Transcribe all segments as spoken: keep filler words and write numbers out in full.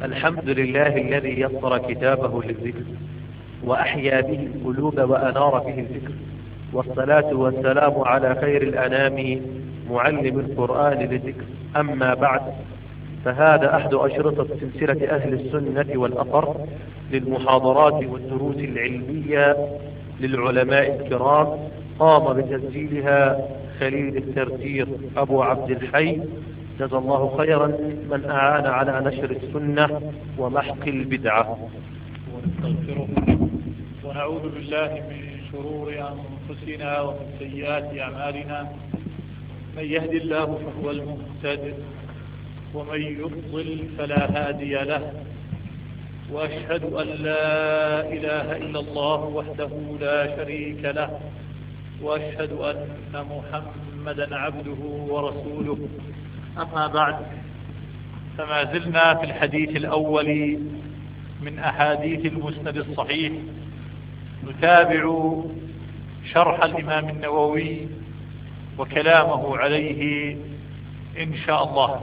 الحمد لله الذي يسر كتابه للذكر وأحيا به القلوب وأنار به الفكر، والصلاة والسلام على خير الأنام معلم القرآن للذكر. أما بعد، فهذا أحد أشرطة سلسلة أهل السنة والأثر للمحاضرات والدروس العلمية للعلماء الكرام، قام بتسجيلها خليل الترتير أبو عبد الحي، جزا الله خيرا من أعان على نشر السنة ومحق البدعة. ونستغفره ونعوذ بالله من شرور أنفسنا ومن سيئات أعمالنا، من يهدي الله فهو المهتد ومن يضلل فلا هادي له، وأشهد أن لا إله إلا الله وحده لا شريك له، وأشهد أن محمدا عبده ورسوله. أما بعد، فما زلنا في الحديث الأول من أحاديث المسند الصحيح، نتابع شرح الإمام النووي وكلامه عليه إن شاء الله.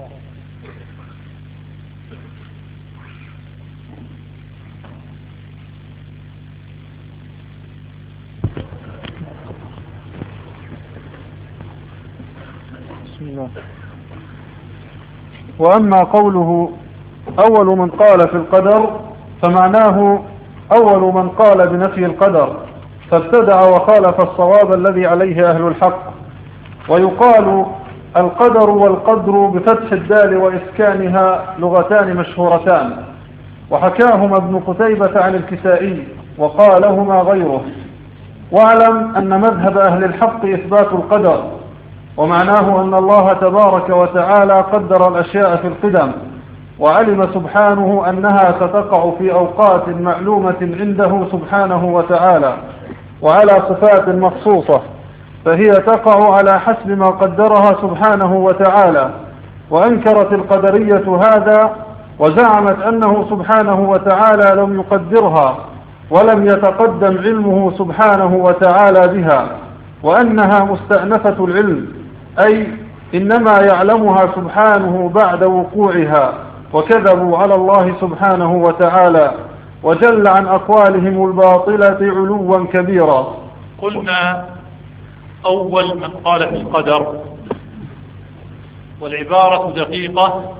بسم الله. وأما قوله أول من قال في القدر فمعناه أول من قال بنفي القدر، فابتدع وخالف الصواب الذي عليه أهل الحق. ويقال القدر والقدر بفتح الدال وإسكانها لغتان مشهورتان، وحكاهما ابن قتيبة عن الكسائي وقالهما غيره. واعلم أن مذهب أهل الحق إثبات القدر، ومعناه أن الله تبارك وتعالى قدر الأشياء في القدم، وعلم سبحانه أنها ستقع في أوقات معلومة عنده سبحانه وتعالى وعلى صفات مخصوصة، فهي تقع على حسب ما قدرها سبحانه وتعالى. وأنكرت القدرية هذا وزعمت أنه سبحانه وتعالى لم يقدرها ولم يتقدم علمه سبحانه وتعالى بها، وأنها مستأنفة العلم، أي إنما يعلمها سبحانه بعد وقوعها، وكذبوا على الله سبحانه وتعالى وجل عن أقوالهم الباطلة علوا كبيرا. قلنا أول من قال في القدر، والعبارة دقيقة،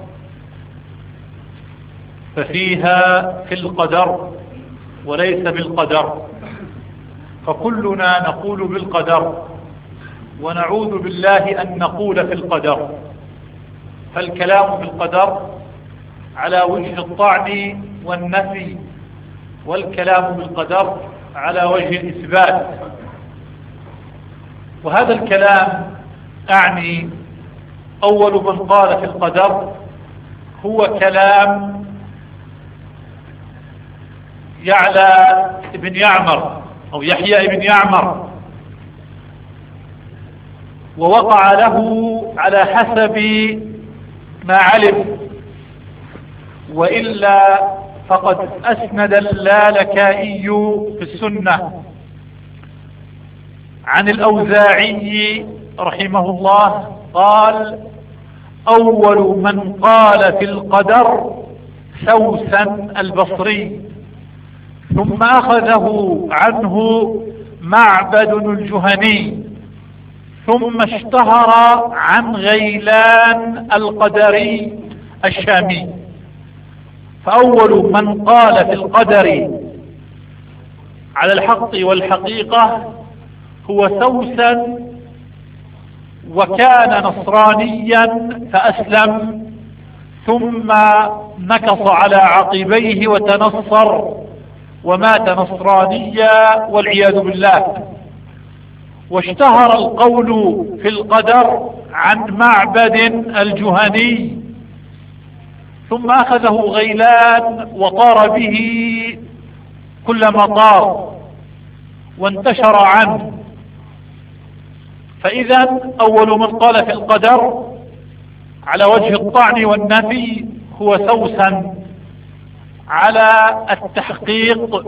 ففيها في القدر وليس بالقدر، فكلنا نقول بالقدر ونعوذ بالله أن نقول في القدر. فالكلام في القدر على وجه الطعن والنفي، والكلام بالقدر على وجه الإثبات. وهذا الكلام أعني أول من قال في القدر هو كلام يعلى بن يعمر أو يحيى بن يعمر، ووقع له على حسب ما علم، وإلا فقد أسند اللالكائي في السنة عن الأوزاعي رحمه الله قال: أول من قال في القدر سوسن البصري، ثم أخذه عنه معبد الجهني، ثم اشتهر عن غيلان القدري الشامي. فأول من قال في القدر على الحق والحقيقة هو سوسن، وكان نصرانيا فأسلم، ثم نكص على عقبيه وتنصر ومات نصرانيا والعياذ بالله. واشتهر القول في القدر عن معبد الجهني، ثم أخذه غيلان وطار به كل مطار وانتشر عنه. فإذا أول من قال في القدر على وجه الطعن والنفي هو سوسن على التحقيق.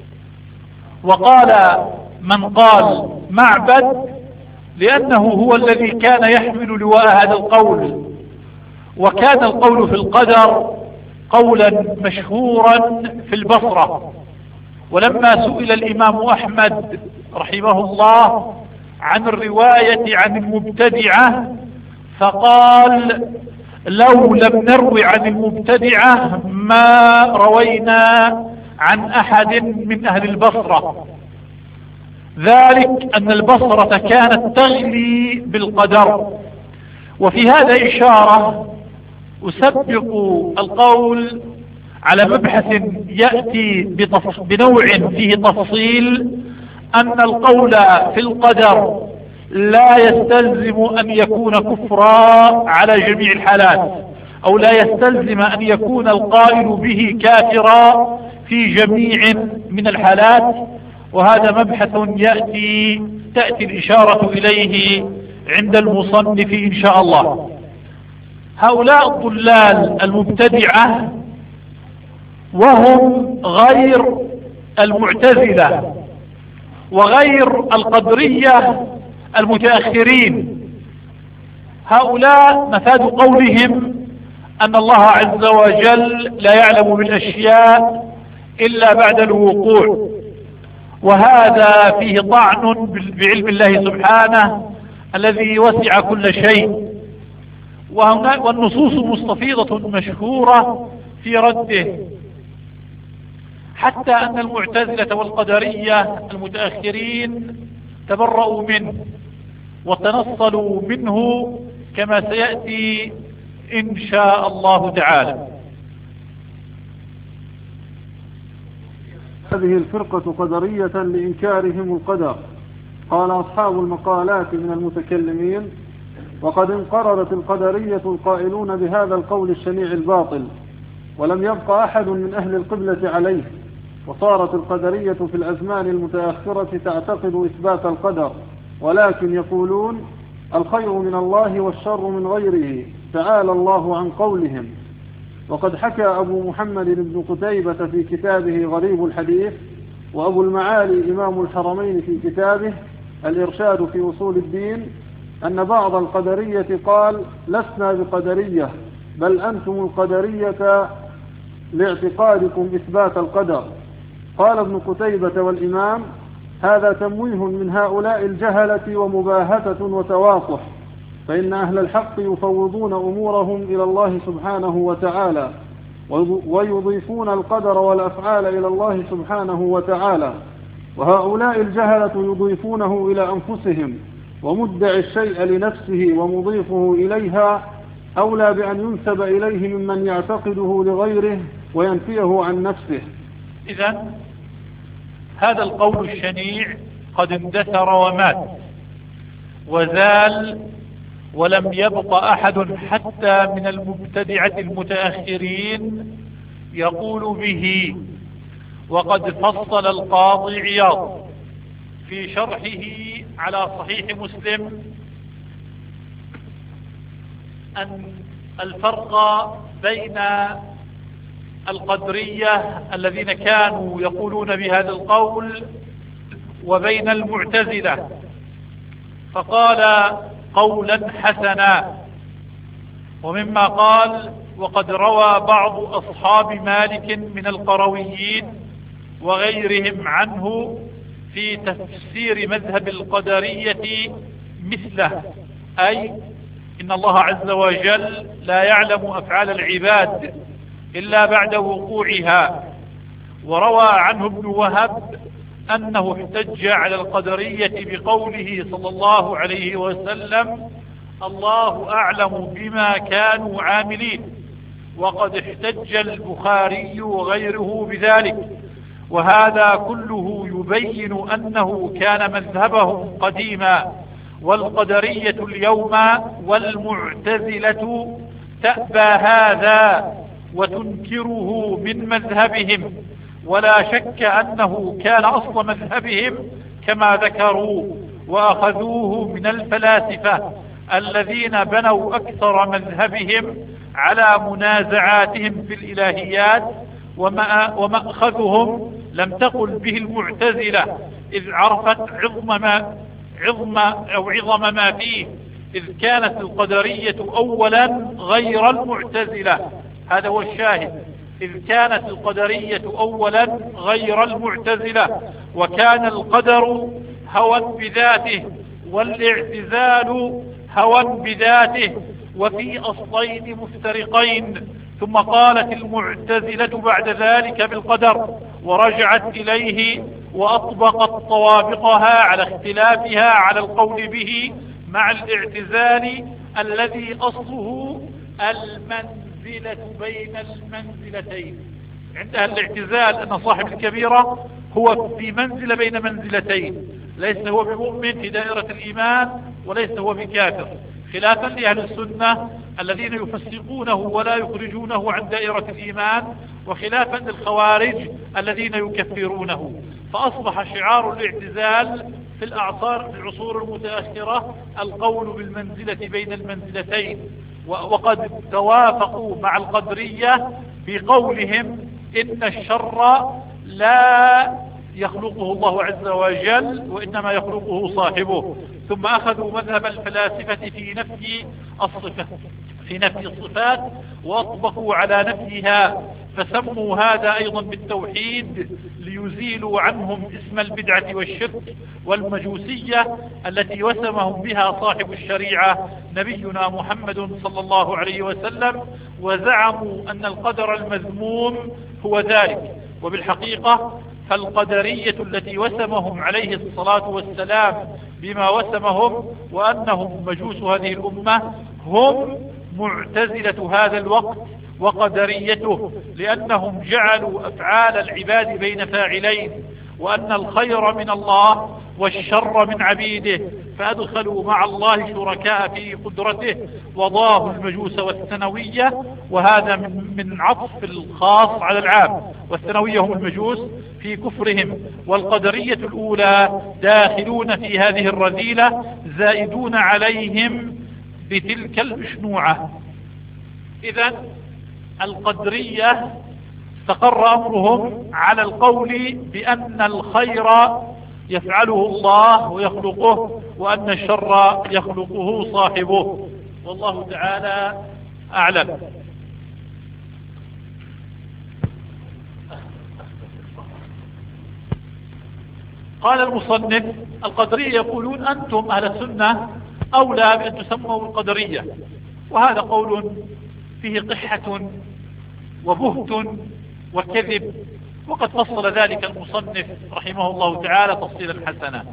وقال من قال معبد لأنه هو الذي كان يحمل لواء هذا القول، وكان القول في القدر قولا مشهورا في البصرة. ولما سئل الإمام أحمد رحمه الله عن الرواية عن المبتدعة فقال: لو لم نروي عن المبتدعة ما روينا عن أحد من أهل البصرة، ذلك أن البصرة كانت تغلي بالقدر. وفي هذا إشارة أسبق القول على مبحث يأتي بنوع فيه تفصيل، أن القول في القدر لا يستلزم أن يكون كفرا على جميع الحالات، أو لا يستلزم أن يكون القائل به كافرا في جميع من الحالات. وهذا مبحث يأتي تأتي الإشارة إليه عند المصنف إن شاء الله. هؤلاء الضلال المبتدعة وهم غير المعتزلة وغير القدرية المتأخرين، هؤلاء مفاد قولهم أن الله عز وجل لا يعلم بالأشياء إلا بعد الوقوع، وهذا فيه طعن بعلم الله سبحانه الذي وسع كل شيء، والنصوص مستفيضة مشهورة في رده، حتى أن المعتزلة والقدرية المتأخرين تبرؤوا منه وتنصلوا منه كما سيأتي إن شاء الله تعالى. هذه الفرقة قدرية لإنكارهم القدر. قال أصحاب المقالات من المتكلمين: وقد انقررت القدرية القائلون بهذا القول الشنيع الباطل، ولم يبقى أحد من أهل القبلة عليه، وصارت القدرية في الأزمان المتأخرة تعتقد إثبات القدر، ولكن يقولون الخير من الله والشر من غيره، تعالى الله عن قولهم. وقد حكى أبو محمد بن قتيبة في كتابه غريب الحديث، وأبو المعالي إمام الحرمين في كتابه الإرشاد في أصول الدين، أن بعض القدرية قال: لسنا بقدرية، بل أنتم القدرية لاعتقادكم إثبات القدر. قال ابن قتيبة والإمام: هذا تمويه من هؤلاء الجهلة ومباهتة وتواطح، فإن أهل الحق يفوضون أمورهم إلى الله سبحانه وتعالى، ويضيفون القدر والأفعال إلى الله سبحانه وتعالى، وهؤلاء الجهلة يضيفونه إلى أنفسهم، ومدعي الشيء لنفسه ومضيفه إليها أولى بأن ينسب إليه ممن يعتقده لغيره وينفيه عن نفسه. إذن هذا القول الشنيع قد اندثر ومات وزال، ولم يبق أحد حتى من المبتدعة المتأخرين يقول به. وقد فصل القاضي عياض في شرحه على صحيح مسلم أن الفرق بين القدرية الذين كانوا يقولون بهذا القول وبين المعتزلة، فقال قولا حسنا. ومما قال: وقد روى بعض أصحاب مالك من القرويين وغيرهم عنه في تفسير مذهب القدرية مثله، أي إن الله عز وجل لا يعلم أفعال العباد إلا بعد وقوعها. وروى عنه ابن وهب أنه احتج على القدرية بقوله صلى الله عليه وسلم: الله أعلم بما كانوا عاملين. وقد احتج البخاري وغيره بذلك، وهذا كله يبين أنه كان مذهبهم قديما، والقدرية اليوم والمعتزلة تأبى هذا وتنكره من مذهبهم، ولا شك أنه كان أصل مذهبهم كما ذكروا، وأخذوه من الفلاسفة الذين بنوا أكثر مذهبهم على منازعاتهم في الإلهيات، ومأخذهم لم تقل به المعتزلة، إذ عرفت عظم ما عظم أو عظم ما فيه، إذ كانت القدرية أولا غير المعتزلة. هذا هو الشاهد. إذ كانت القدرية أولا غير المعتزلة، وكان القدر هوى بذاته والاعتزال هوى بذاته، وفي أصلين مفترقين. ثم قالت المعتزلة بعد ذلك بالقدر ورجعت إليه وأطبقت طوابقها على اختلافها على القول به مع الاعتزال الذي أصله المنزلة بين المنزلتين. عند أهل الاعتزال أن صاحب الكبيرة هو في منزلة بين منزلتين، ليس هو بمؤمن في دائرة الإيمان وليس هو بكافر، خلافا لأهل السنة الذين يفسقونه ولا يخرجونه عن دائرة الإيمان، وخلافا للخوارج الذين يكفرونه. فأصبح شعار الاعتزال في الأعصار في العصور المتأخرة القول بالمنزلة بين المنزلتين، وقد توافقوا مع القدرية بقولهم إن الشر لا يخلقه الله عز وجل وإنما يخلقه صاحبه. ثم أخذوا مذهب الفلاسفة في نفي الصفات في نفي الصفات وأطبقوا على نفيها، فسموا هذا أيضا بالتوحيد ليزيلوا عنهم اسم البدعة والشرك والمجوسية التي وسمهم بها صاحب الشريعة نبينا محمد صلى الله عليه وسلم، وزعموا أن القدر المذموم هو ذلك. وبالحقيقة فالقدرية التي وسمهم عليه الصلاة والسلام بما وسمهم وأنهم مجوس هذه الأمة هم معتزلة هذا الوقت وقدريته، لأنهم جعلوا أفعال العباد بين فاعلين، وأن الخير من الله والشر من عبيده، فأدخلوا مع الله شركاء في قدرته وضاهوا المجوس والثنوية. وهذا من, من عطف الخاص على العام، والثنوية هم المجوس في كفرهم، والقدرية الأولى داخلون في هذه الرذيلة زائدون عليهم بتلك المشنوعة. إذن القدرية استقر أمرهم على القول بأن الخير يفعله الله ويخلقه، وأن الشر يخلقه صاحبه، والله تعالى أعلم. قال المصنف: القدرية يقولون أنتم أهل السنة أولى بأن تسموا القدرية، وهذا قول فيه قحة وبهت وكذب، وقد فصل ذلك المصنف رحمه الله تعالى تفصيلا حسنا.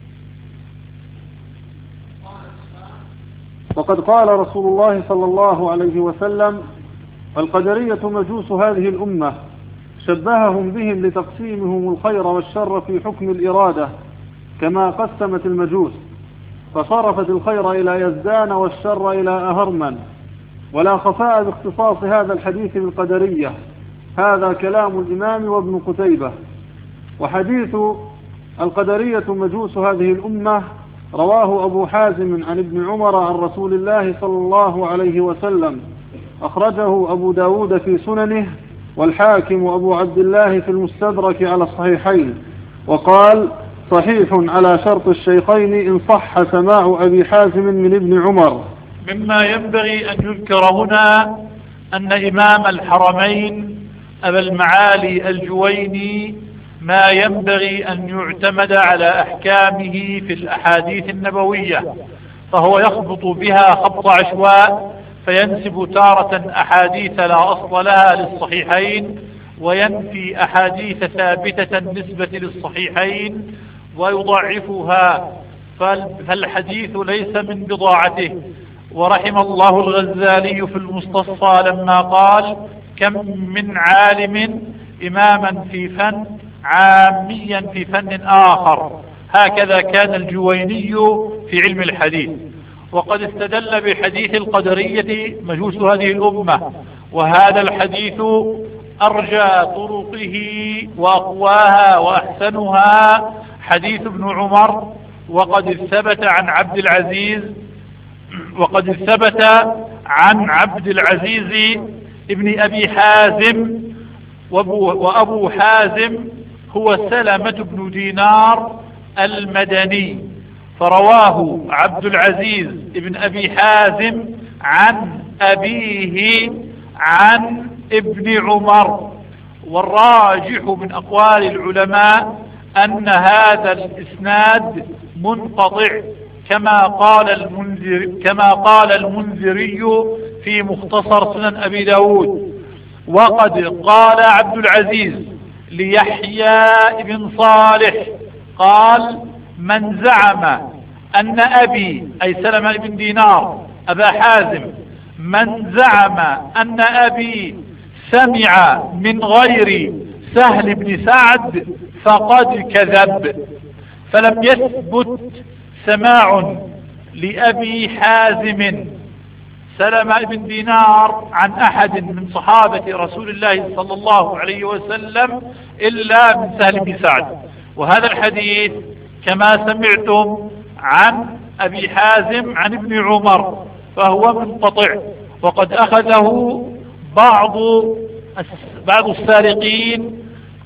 وقد قال رسول الله صلى الله عليه وسلم: القدرية مجوس هذه الأمة، شبههم بهم لتقسيمهم الخير والشر في حكم الإرادة كما قسمت المجوس، فصرفت الخير إلى يزدان والشر إلى أهرمن. ولا خفاء باختصاص هذا الحديث بالقدرية، هذا كلام الإمام وابن قتيبة. وحديث القدرية مجوس هذه الأمة رواه أبو حازم عن ابن عمر عن رسول الله صلى الله عليه وسلم، أخرجه أبو داود في سننه، والحاكم وأبو عبد الله في المستدرك على الصحيحين، وقال: صحيح على شرط الشيخين إن صح سماع أبي حازم من ابن عمر. مما ينبغي أن يذكر هنا أن إمام الحرمين أبا المعالي الجويني ما ينبغي أن يعتمد على أحكامه في الأحاديث النبوية، فهو يخبط بها خبط عشواء، فينسب تارة أحاديث لا أصل لها للصحيحين، وينفي أحاديث ثابتة نسبة للصحيحين ويضعفها، فالحديث ليس من بضاعته. ورحم الله الغزالي في المستصفى لما قال: كم من عالم إماما في فن عاميا في فن آخر. هكذا كان الجويني في علم الحديث. وقد استدل بحديث القدرية مجوس هذه الأمة، وهذا الحديث أرجى طرقه وأقواها وأحسنها حديث ابن عمر، وقد ثبت عن عبد العزيز وقد ثبت عن عبد العزيز ابن أبي حازم، وأبو حازم هو سلمة بن دينار المدني، فرواه عبد العزيز ابن أبي حازم عن أبيه عن ابن عمر. والراجح من أقوال العلماء أن هذا الإسناد منقطع كما قال المنذر كما قال المنذري في مختصر سنن أبي داود. وقد قال عبد العزيز ليحيى بن صالح قال: من زعم أن أبي أي سلمة بن دينار أبا حازم من زعم أن أبي سمع من غير سهل بن سعد فقد كذب. فلم يثبت سماع لأبي حازم سلمة بن دينار عن أحد من صحابة رسول الله صلى الله عليه وسلم إلا من سهل بن سعد. وهذا الحديث كما سمعتم عن أبي حازم عن ابن عمر فهو منقطع، وقد أخذه بعض بعض السارقين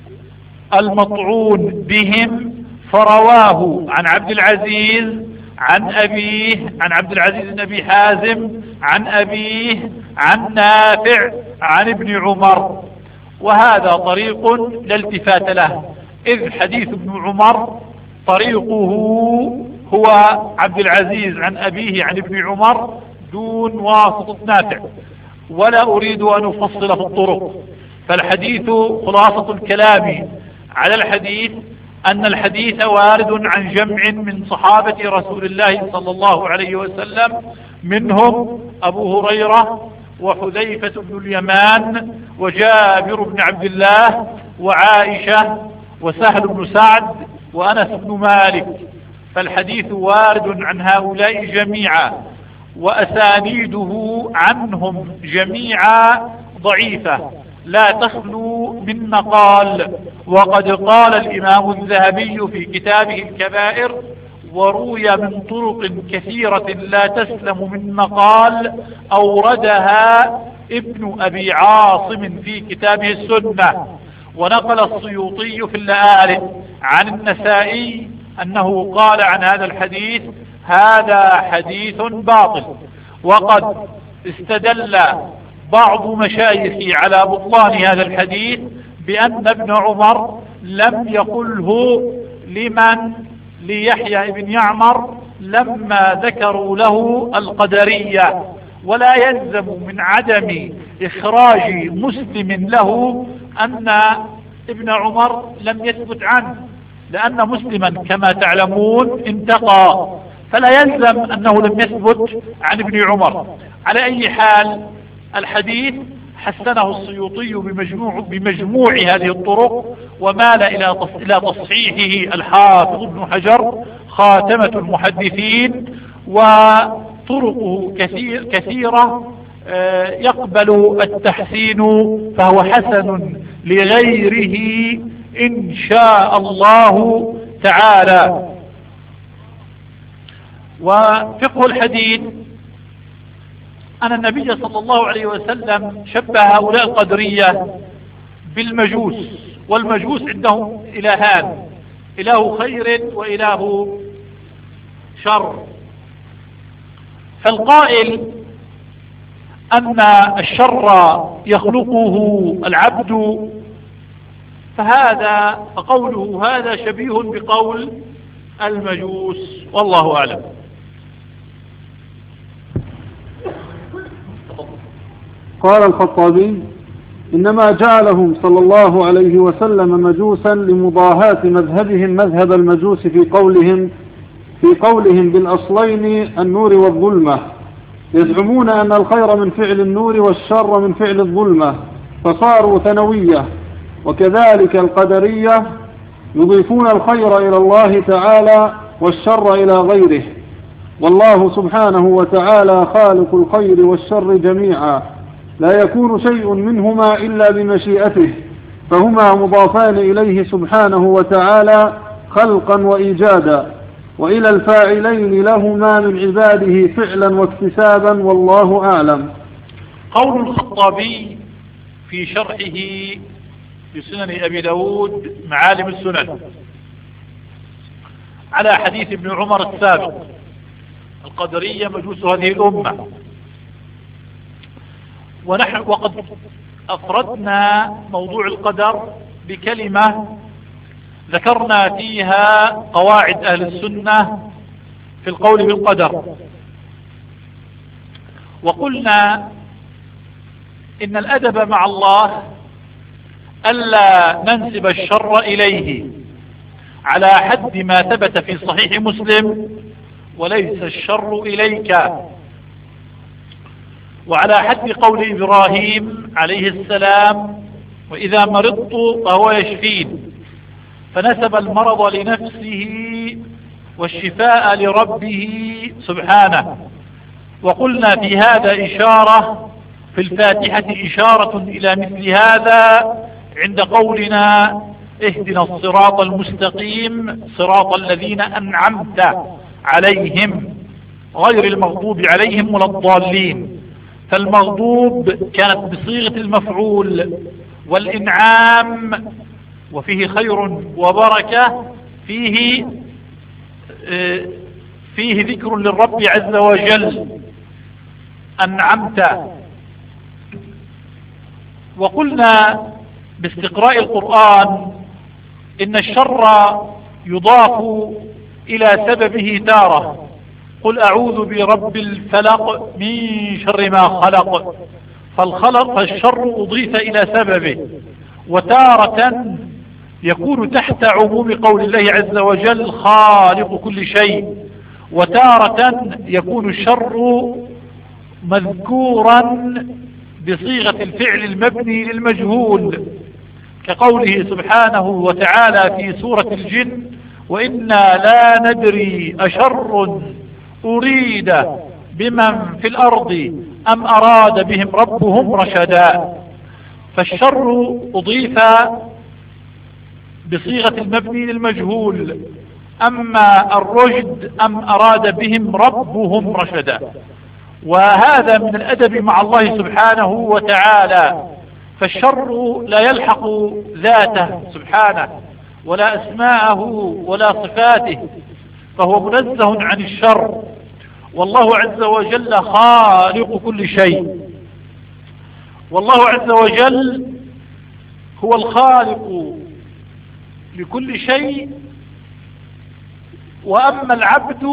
المطعون بهم فرواه عن عبد العزيز عن أبيه عن عبد العزيز بن أبي حازم عن أبيه عن نافع عن ابن عمر، وهذا طريق لا التفات له، إذ حديث ابن عمر طريقه هو عبد العزيز عن أبيه عن ابن عمر دون واسطة نافع. ولا أريد أن أفصل في الطرق، فالحديث خلاصة الكلام على الحديث أن الحديث وارد عن جمع من صحابة رسول الله صلى الله عليه وسلم، منهم أبو هريرة وحذيفة بن اليمان وجابر بن عبد الله وعائشة وسهل بن سعد وأنس بن مالك. فالحديث وارد عن هؤلاء جميعا، وأسانيده عنهم جميعا ضعيفة لا تخلو من مقال. وقد قال الإمام الذهبي في كتابه الكبائر: وروي من طرق كثيرة لا تسلم من مقال أوردها ابن أبي عاصم في كتابه السنة. ونقل السيوطي في اللآلئ عن النسائي أنه قال عن هذا الحديث: هذا حديث باطل. وقد استدل بعض مشايخي على بطلان هذا الحديث بأن ابن عمر لم يقله لمن ليحيى بن يعمر لما ذكروا له القدرية، ولا يلزم من عدم إخراج مسلم له أن ابن عمر لم يثبت عنه، لأن مسلما كما تعلمون انتقى، فلا يلزم أنه لم يثبت عن ابن عمر. على أي حال الحديث حسنه السيوطي بمجموع, بمجموع هذه الطرق، ومال إلى تصحيحه الحافظ ابن حجر خاتمة المحدثين، وطرقه كثير كثيرة يقبل التحسين، فهو حسن لغيره إن شاء الله تعالى. وفقه الحديث أن النبي صلى الله عليه وسلم شبه هؤلاء القدرية بالمجوس، والمجوس عندهم إلهان: إله خير وإله شر. فالقائل أن الشر يخلقه العبد فهذا قوله هذا شبيه بقول المجوس، والله أعلم. قال الخطابي: إنما جعلهم صلى الله عليه وسلم مجوسا لمضاهاة مذهبهم مذهب المجوس في قولهم في قولهم بالأصلين النور والظلمة، يزعمون أن الخير من فعل النور والشر من فعل الظلمة، فصاروا ثنوية. وكذلك القدرية يضيفون الخير إلى الله تعالى والشر إلى غيره، والله سبحانه وتعالى خالق الخير والشر جميعا، لا يكون شيء منهما إلا بمشيئته، فهما مضافان إليه سبحانه وتعالى خلقا وإيجادا، وإلى الفاعلين لهما من عباده فعلا واكتسابا، والله أعلم. قول الخطابي في شرحه بسنن أبي داود معالم السنن على حديث ابن عمر السابق: القدرية مجوس هذه الأمة. ونحن وقد أفردنا موضوع القدر بكلمة ذكرنا فيها قواعد أهل السنة في القول بالقدر، وقلنا إن الأدب مع الله ألا ننسب الشر إليه على حد ما ثبت في صحيح مسلم: وليس الشر إليك، وعلى حد قول إبراهيم عليه السلام: وإذا مرضت فهو يشفين، فنسب المرض لنفسه والشفاء لربه سبحانه. وقلنا في هذا إشارة في الفاتحة إشارة إلى مثل هذا عند قولنا: اهدنا الصراط المستقيم صراط الذين أنعمت عليهم غير المغضوب عليهم ولا الضالين. فالمغضوب كانت بصيغة المفعول، والإنعام وفيه خير وبركة فيه فيه ذكر للرب عز وجل: أنعمت. وقلنا باستقراء القرآن إن الشر يضاف إلى سببه تارة: قل أعوذ برب الفلق من شر ما خلق. فالخلق فالشر أضيف إلى سببه، وتارة يكون تحت عموم قول الله عز وجل: خالق كل شيء، وتارة يكون الشر مذكورا بصيغة الفعل المبني للمجهول، كقوله سبحانه وتعالى في سورة الجن: وإنا لا ندري أشر أريد بمن في الأرض أم أراد بهم ربهم رشدا. فالشر أضيف بصيغة المبني للمجهول: أما الرشد أم أراد بهم ربهم رشدا. وهذا من الأدب مع الله سبحانه وتعالى، فالشر لا يلحق ذاته سبحانه ولا أسماءه ولا صفاته، فهو منزه عن الشر، والله عز وجل خالق كل شيء. والله عز وجل هو الخالق لكل شيء، وأما العبد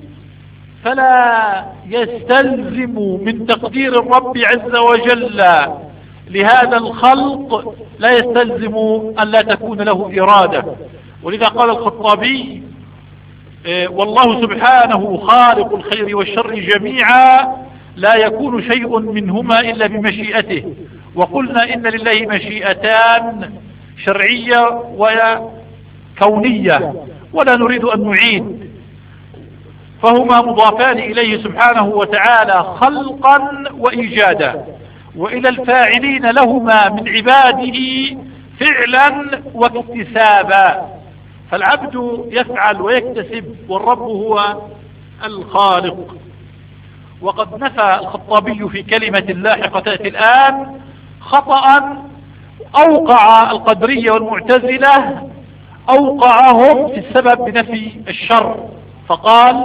فلا يستلزم من تقدير الرب عز وجل لهذا الخلق، لا يستلزم أن لا تكون له إرادة. ولذا قال الخطابي: والله سبحانه خالق الخير والشر جميعا، لا يكون شيء منهما إلا بمشيئته. وقلنا إن لله مشيئتان: شرعية وكونية، ولا نريد أن نعيد، فهما مضافان إليه سبحانه وتعالى خلقا وإيجادا، وإلى الفاعلين لهما من عباده فعلا واكتسابا. فالعبد يفعل ويكتسب، والرب هو الخالق. وقد نفى الخطابي في كلمة لاحقة تأتي الآن خطأ أوقع القدرية والمعتزلة، أوقعهم في السبب بنفي الشر، فقال: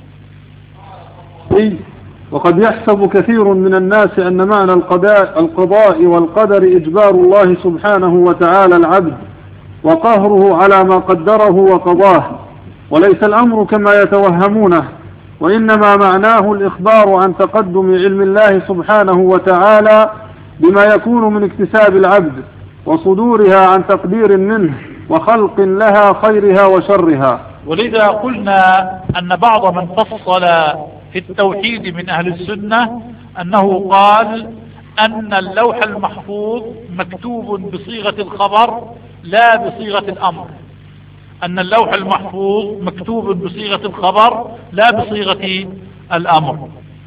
وقد يحسب كثير من الناس أن معنى القضاء, القضاء والقدر إجبار الله سبحانه وتعالى العبد وقهره على ما قدره وقضاه، وليس الأمر كما يتوهمونه، وإنما معناه الإخبار عن تقدم علم الله سبحانه وتعالى بما يكون من اكتساب العبد وصدورها عن تقدير منه وخلق لها خيرها وشرها. ولذا قلنا أن بعض من فصل في التوحيد من أهل السنة أنه قال أن اللوح المحفوظ مكتوب بصيغة الخبر لا بصيغة الأمر، أن اللوح المحفوظ مكتوب بصيغة الخبر لا بصيغة الأمر.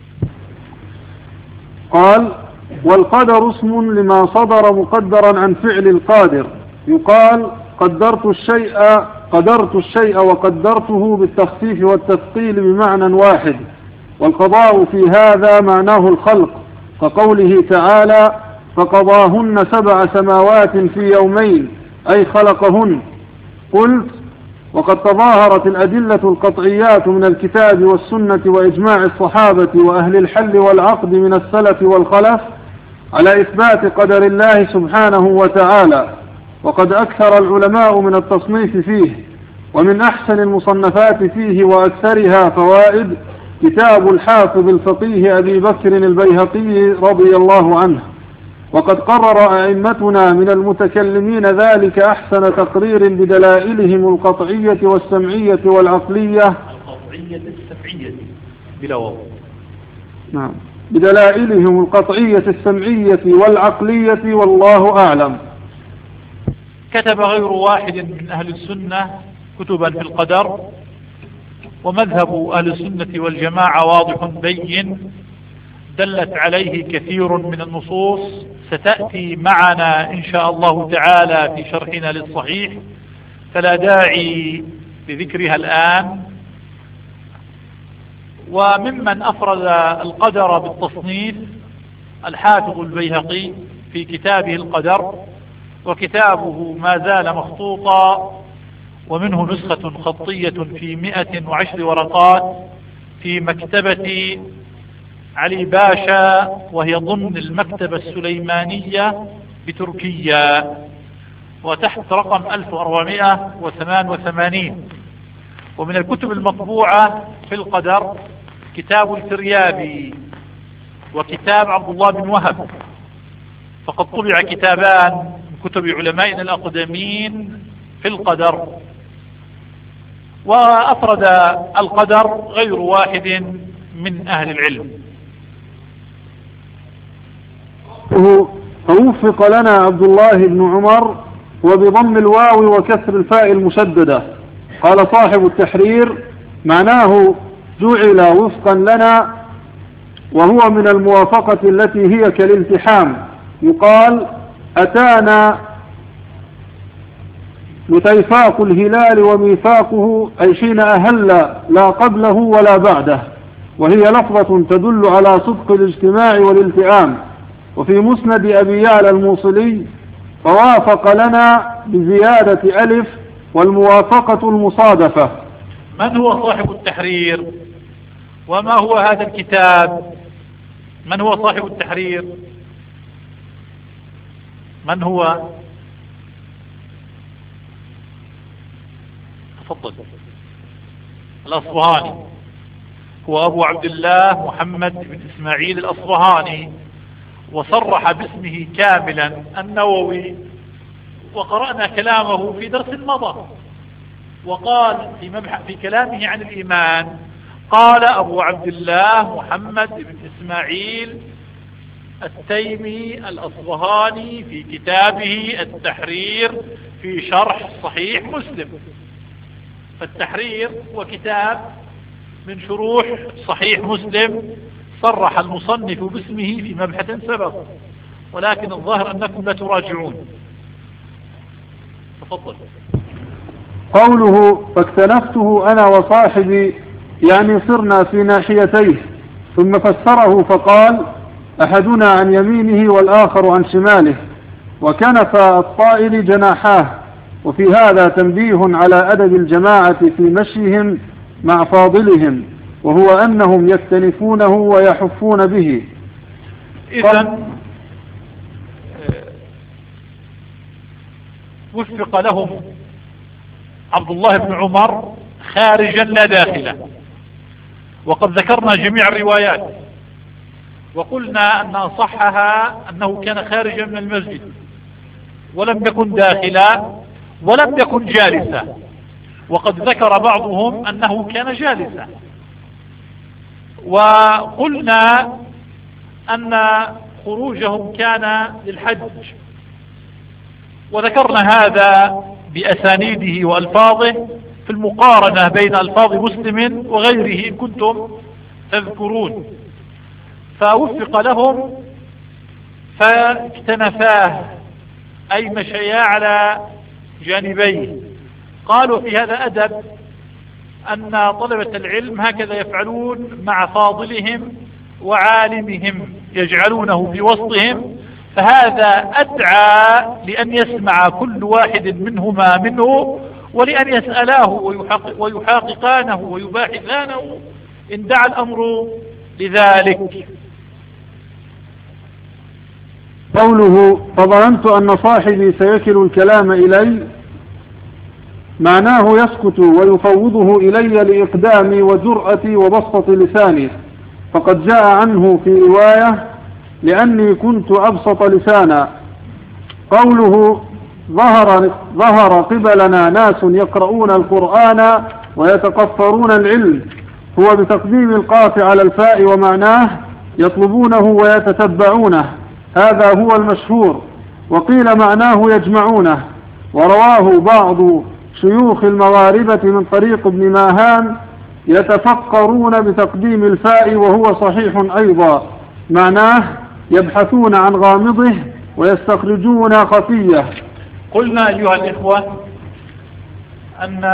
قال: والقدر اسم لما صدر مقدرا عن فعل القادر، يقال قدرت الشيء قدرت الشيء وقدرته بالتخفيف والتثقيل بمعنى واحد. والقضاء في هذا معناه الخلق، كقوله تعالى: فقضاهن سبع سماوات في يومين، أي خلقهن. قلت: وقد تظاهرت الأدلة القطعيات من الكتاب والسنة وإجماع الصحابة وأهل الحل والعقد من السلف والخلف على إثبات قدر الله سبحانه وتعالى، وقد أكثر العلماء من التصنيف فيه. ومن أحسن المصنفات فيه وأكثرها فوائد كتاب الحافظ الفقيه أبي بكر البيهقي رضي الله عنه، وقد قرر أئمتنا من المتكلمين ذلك أحسن تقرير بدلائلهم القطعية والسمعية والعقلية القطعية السمعية بلا واو. نعم، بدلائلهم القطعية السمعية والعقلية، والله أعلم. كتب غير واحد من أهل السنة كتبا في القدر، ومذهب أهل السنة والجماعة واضح بين دلت عليه كثير من النصوص ستأتي معنا إن شاء الله تعالى في شرحنا للصحيح، فلا داعي لذكرها الآن. وممن أفرد القدر بالتصنيف الحافظ البيهقي في كتابه القدر، وكتابه ما زال مخطوطا، ومنه نسخة خطية في مئة وعشر ورقات في مكتبة علي باشا، وهي ضمن المكتبة السليمانية بتركيا، وتحت رقم ألف وأربعمائة وثمانية وثمانين. ومن الكتب المطبوعة في القدر كتاب الفريابي وكتاب عبد الله بن وهب، فقد طبع كتابان من كتب علمائنا الأقدمين في القدر. وأفرد القدر غير واحد من أهل العلم. فوفق لنا عبد الله بن عمر وبضم الواو وكسر الفاء المشددة. قال صاحب التحرير: معناه جعل وفقا لنا، وهو من الموافقة التي هي كالالتحام. يقال: أتانا متيفاق الهلال وميثاقه، أي حين أهل لا قبله ولا بعده، وهي لفظة تدل على صدق الاجتماع والالتئام. وفي مسند أبي يعلى الموصلي: فوافق لنا بزيادة ألف، والموافقة المصادفة. من هو صاحب التحرير؟ وما هو هذا الكتاب؟ من هو صاحب التحرير؟ من هو؟ تفضل. الأصبهاني هو أبو عبد الله محمد بن إسماعيل الأصبهاني، وصرح باسمه كاملا النووي، وقرأنا كلامه في درس مضى. وقال في, في كلامه عن الإيمان، قال أبو عبد الله محمد بن إسماعيل التيمي الأصبهاني في كتابه التحرير في شرح صحيح مسلم. فالتحرير وكتاب من شروح صحيح مسلم، صرح المصنف باسمه في مبحث سبق، ولكن الظاهر أنكم لا تراجعون. تفضل. قوله: فاكتنفته أنا وصاحبي، يعني صرنا في ناحيتيه. ثم فسره فقال: أحدنا عن يمينه والآخر عن شماله، وكنف الطائر جناحاه. وفي هذا تنبيه على أدب الجماعة في مشيهم مع فاضلهم، وهو أنهم يكتنفونه ويحفون به. إذن وفق لهم عبد الله بن عمر خارجا لا داخلا. وقد ذكرنا جميع الروايات، وقلنا أن أصحها أنه كان خارجا من المسجد، ولم يكن داخلا، ولم يكن جالسا. وقد ذكر بعضهم أنه كان جالسا. وقلنا أن خروجهم كان للحج، وذكرنا هذا بأسانيده وألفاظه في المقارنة بين ألفاظ مسلم وغيره إن كنتم تذكرون. فوفق لهم فاكتنفاه، أي مشيا على جانبيه. قالوا في هذا أدب أن طلبة العلم هكذا يفعلون مع فاضلهم وعالمهم، يجعلونه في وسطهم، فهذا أدعى لأن يسمع كل واحد منهما منه، ولأن يسألاه ويحقق ويحاققانه ويباحثانه إن دعا الأمر لذلك. قوله فظننت أن صاحبي سيكل الكلام إلي، معناه يسكت ويفوضه إلي لإقدامي وجرأتي وبسطة لساني، فقد جاء عنه في رواية لأني كنت أبسط لسانا. قوله ظهر, ظهر قبلنا ناس يقرؤون القرآن ويتقفرون العلم، هو بتقديم القاف على الفاء، ومعناه يطلبونه ويتتبعونه، هذا هو المشهور. وقيل معناه يجمعونه، ورواه بعض شيوخ المغاربة من طريق ابن ماهان يتفقرون بتقديم الفاء، وهو صحيح أيضا، معناه يبحثون عن غامضه ويستخرجون خفيه. قلنا أيها الإخوة أن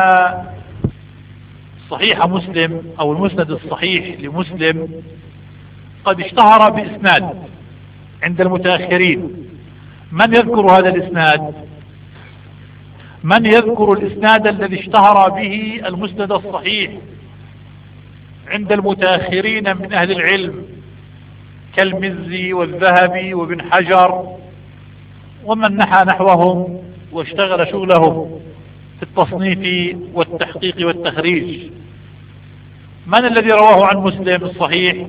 صحيح مسلم أو المسند الصحيح لمسلم قد اشتهر بإسناد عند المتأخرين. من يذكر هذا الإسناد؟ من يذكر الإسناد الذي اشتهر به المسند الصحيح عند المتأخرين من أهل العلم كالمزي والذهبي وابن حجر ومن نحى نحوهم واشتغل شغلهم في التصنيف والتحقيق والتخريج؟ من الذي رواه عن مسلم الصحيح؟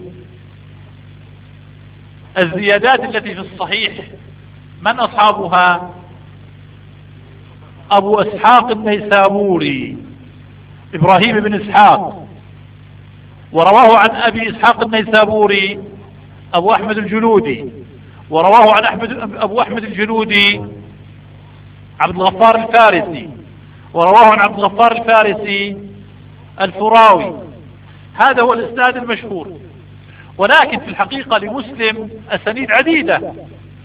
الزيادات التي في الصحيح من أصحابها؟ أبو إسحاق النيسابوري إبراهيم بن إسحاق، ورواه عن أبي إسحاق النيسابوري أبو أحمد الجلودي، ورواه عن أحمد أبو أحمد الجلودي عبد الغفار الفارسي، ورواه عن عبد الغفار الفارسي الفراوي. هذا هو الإسناد المشهور. ولكن في الحقيقة لمسلم أسانيد عديدة،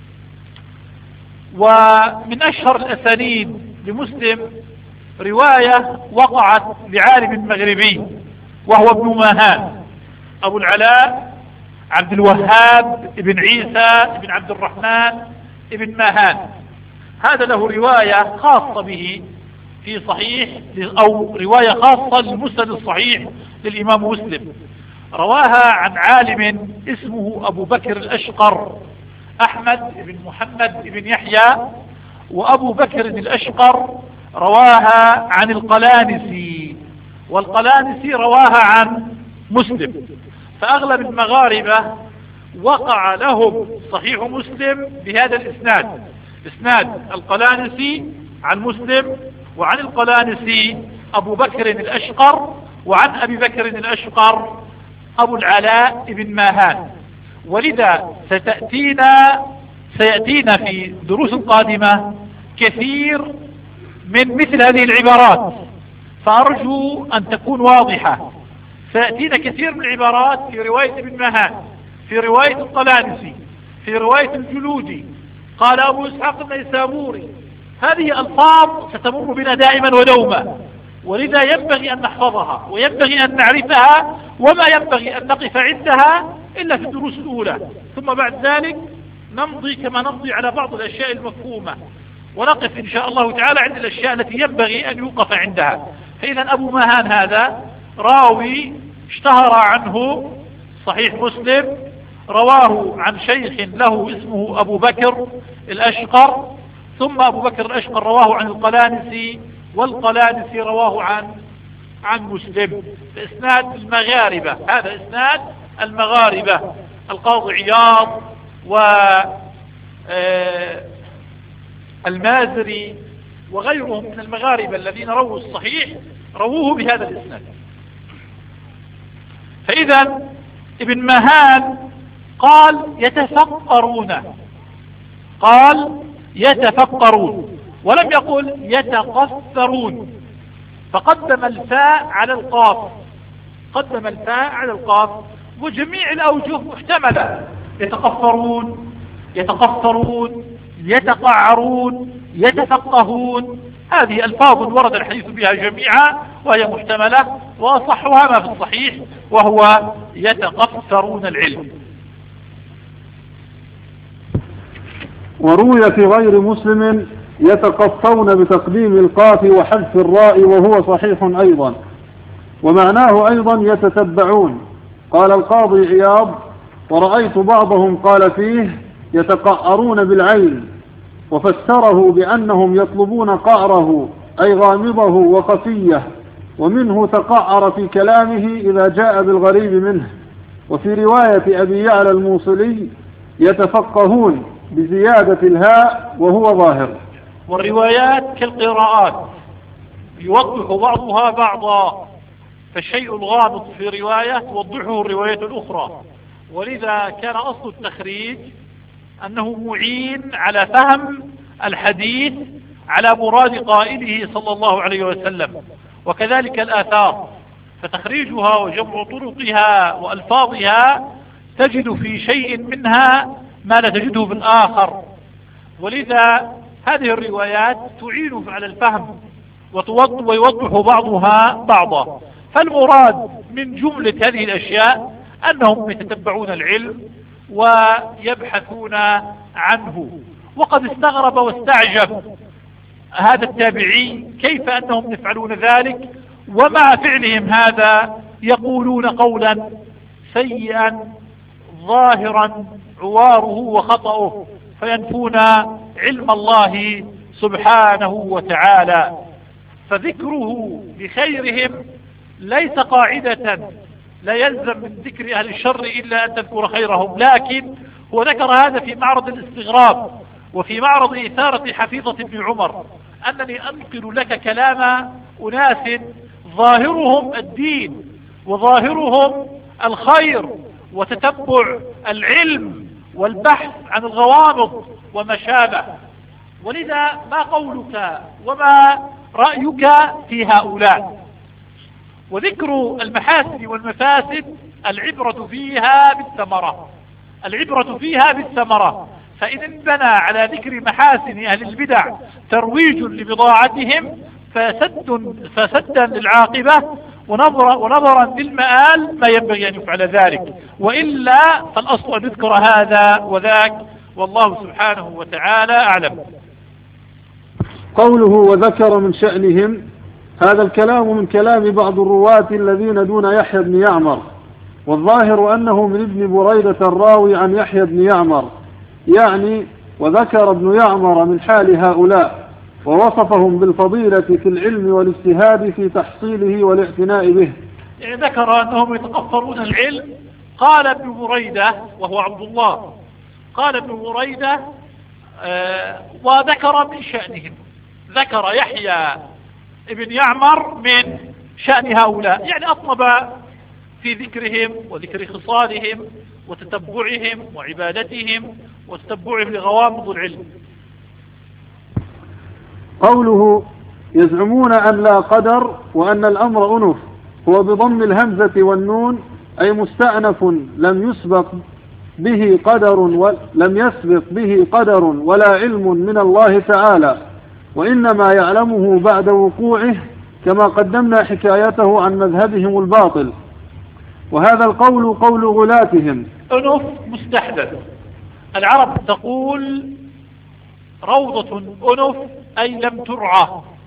ومن أشهر الأسانيد لمسلم رواية وقعت لعالم مغربي وهو ابن ماهان أبو العلاء عبد الوهاب ابن عيسى ابن عبد الرحمن ابن ماهان. هذا له رواية خاصة به في صحيح، أو رواية خاصة للمسند الصحيح للإمام مسلم، رواها عن عالم اسمه أبو بكر الأشقر أحمد بن محمد بن يحيى. وأبو بكر الأشقر رواها عن القلانسي، والقلانسي رواها عن مسلم. فأغلب المغاربة وقع لهم صحيح مسلم بهذا الإسناد، إسناد القلانسي عن مسلم، وعن القلانسي أبو بكر الأشقر، وعن أبي بكر الأشقر أبو العلاء بن ماهان. ولذا ستأتينا سيأتينا في دروس قادمة كثير من مثل هذه العبارات، فأرجو أن تكون واضحة. سيأتينا كثير من العبارات في رواية ابن ماهان، في رواية الطلانسي، في رواية الجلودي، قال أبو إسحاق النيسابوري. هذه ألفاظ ستمر بنا دائما ودوما، ولذا ينبغي أن نحفظها وينبغي أن نعرفها، وما ينبغي أن نقف عندها إلا في الدروس الأولى، ثم بعد ذلك نمضي كما نمضي على بعض الأشياء المفهومة، ونقف إن شاء الله تعالى عند الأشياء التي ينبغي أن يوقف عندها. فإذا أبو ماهان هذا راوي اشتهر عنه صحيح مسلم، رواه عن شيخ له اسمه أبو بكر الأشقر، ثم أبو بكر الأشقر رواه عن القلانسي، والقلانسي رواه عن عن مسلم. إسناد المغاربة، هذا إسناد المغاربة، القاضي عياض والمازري وغيرهم من المغاربة الذين رووا الصحيح رووه بهذا الإسناد. فإذا ابن ماهان قال يتفقرون، قال يتفقرون، ولم يقل يتقفرون، فقدم الفاء على القاف، قدم الفاء على القاف. وجميع الأوجه محتملة، يتقفرون، يتقفرون، يتقعرون، يتفقهون، هذه ألفاظ ورد الحديث بها جميعا وهي محتملة، وأصحها ما في الصحيح وهو يتقفرون العلم. وروي في غير مسلم يتقفون بتقديم القاف وحذف الراء، وهو صحيح أيضا، ومعناه أيضا يتتبعون. قال القاضي عياض: ورأيت بعضهم قال فيه يتقعرون بالعين، وفسره بأنهم يطلبون قعره أي غامضه وخفيه، ومنه تقعر في كلامه إذا جاء بالغريب منه. وفي رواية أبي يعلى الموصلي يتفقهون بزيادة الهاء وهو ظاهر. والروايات كالقراءات يوضح بعضها بعضا، فالشيء الغامض في رواية توضحه الرواية الأخرى، ولذا كان أصل التخريج أنه معين على فهم الحديث على مراد قائله صلى الله عليه وسلم. وكذلك الآثار، فتخريجها وجمع طرقها وألفاظها تجد في شيء منها ما لا تجده في الآخر، ولذا هذه الروايات تعين على الفهم ويوضح بعضها بعضا. فالمراد من جملة هذه الأشياء أنهم يتتبعون العلم ويبحثون عنه. وقد استغرب واستعجب هذا التابعي كيف أنهم يفعلون ذلك، ومع فعلهم هذا يقولون قولا سيئا ظاهرا عواره وخطأه، فينفون علم الله سبحانه وتعالى. فذكره بخيرهم ليس قاعدة لا يلزم من ذكر أهل الشر إلا أن تذكر خيرهم، لكن هو ذكر هذا في معرض الاستغراب وفي معرض إثارة حفيظة بن عمر، أنني أنقل لك كلام أناس ظاهرهم الدين وظاهرهم الخير وتتبع العلم والبحث عن الغوامض وما شابه. ولذا ما قولك وما رأيك في هؤلاء؟ وذكر المحاسن والمفاسد العبرة فيها بالثمرة، العبرة فيها بالثمرة. فإن انبنى على ذكر محاسن أهل البدع ترويج لبضاعتهم فسد فسدا للعاقبة ونظرا ونظرا للمآل ما ينبغي أن يفعل ذلك، وإلا فالأصل أن يذكر هذا وذاك، والله سبحانه وتعالى أعلم. قوله وذكر من شأنهم، هذا الكلام من كلام بعض الرواة الذين دون يحيى بن يعمر، والظاهر أنه من ابن بريدة الراوي عن يحيى بن يعمر، يعني وذكر ابن يعمر من حال هؤلاء ووصفهم بالفضيلة في العلم والاجتهاد في تحصيله والاعتناء به. يعني ذكر أنهم يتقفرون العلم. قال ابن بريدة وهو عبد الله، قال ابن بريدة آه وذكر من شأنهم، ذكر يحيى ابن يعمر من شأن هؤلاء، يعني أطلب في ذكرهم وذكر خصالهم وتتبعهم وعبادتهم وتتبعهم لغوامض العلم. قوله يزعمون أن لا قدر وأن الأمر أنف، هو بضم الهمزة والنون، أي مستأنف لم يسبق به قدر ولم يسبق به قدر ولا علم من الله تعالى، وإنما يعلمه بعد وقوعه، كما قدمنا حكايته عن مذهبهم الباطل. وهذا القول قول غلاتهم. أنف مستحدث، العرب تقول روضة أنف أي لم ترعى،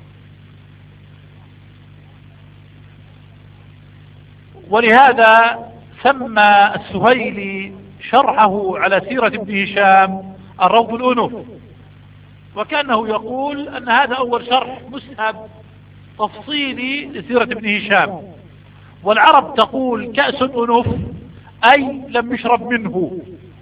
ولهذا سمى السهيلي شرحه على سيرة ابن هشام الروض الأنف، وكأنه يقول أن هذا أول شرح مسهب تفصيلي لسيرة ابن هشام. والعرب تقول كأس أنف أي لم يشرب منه،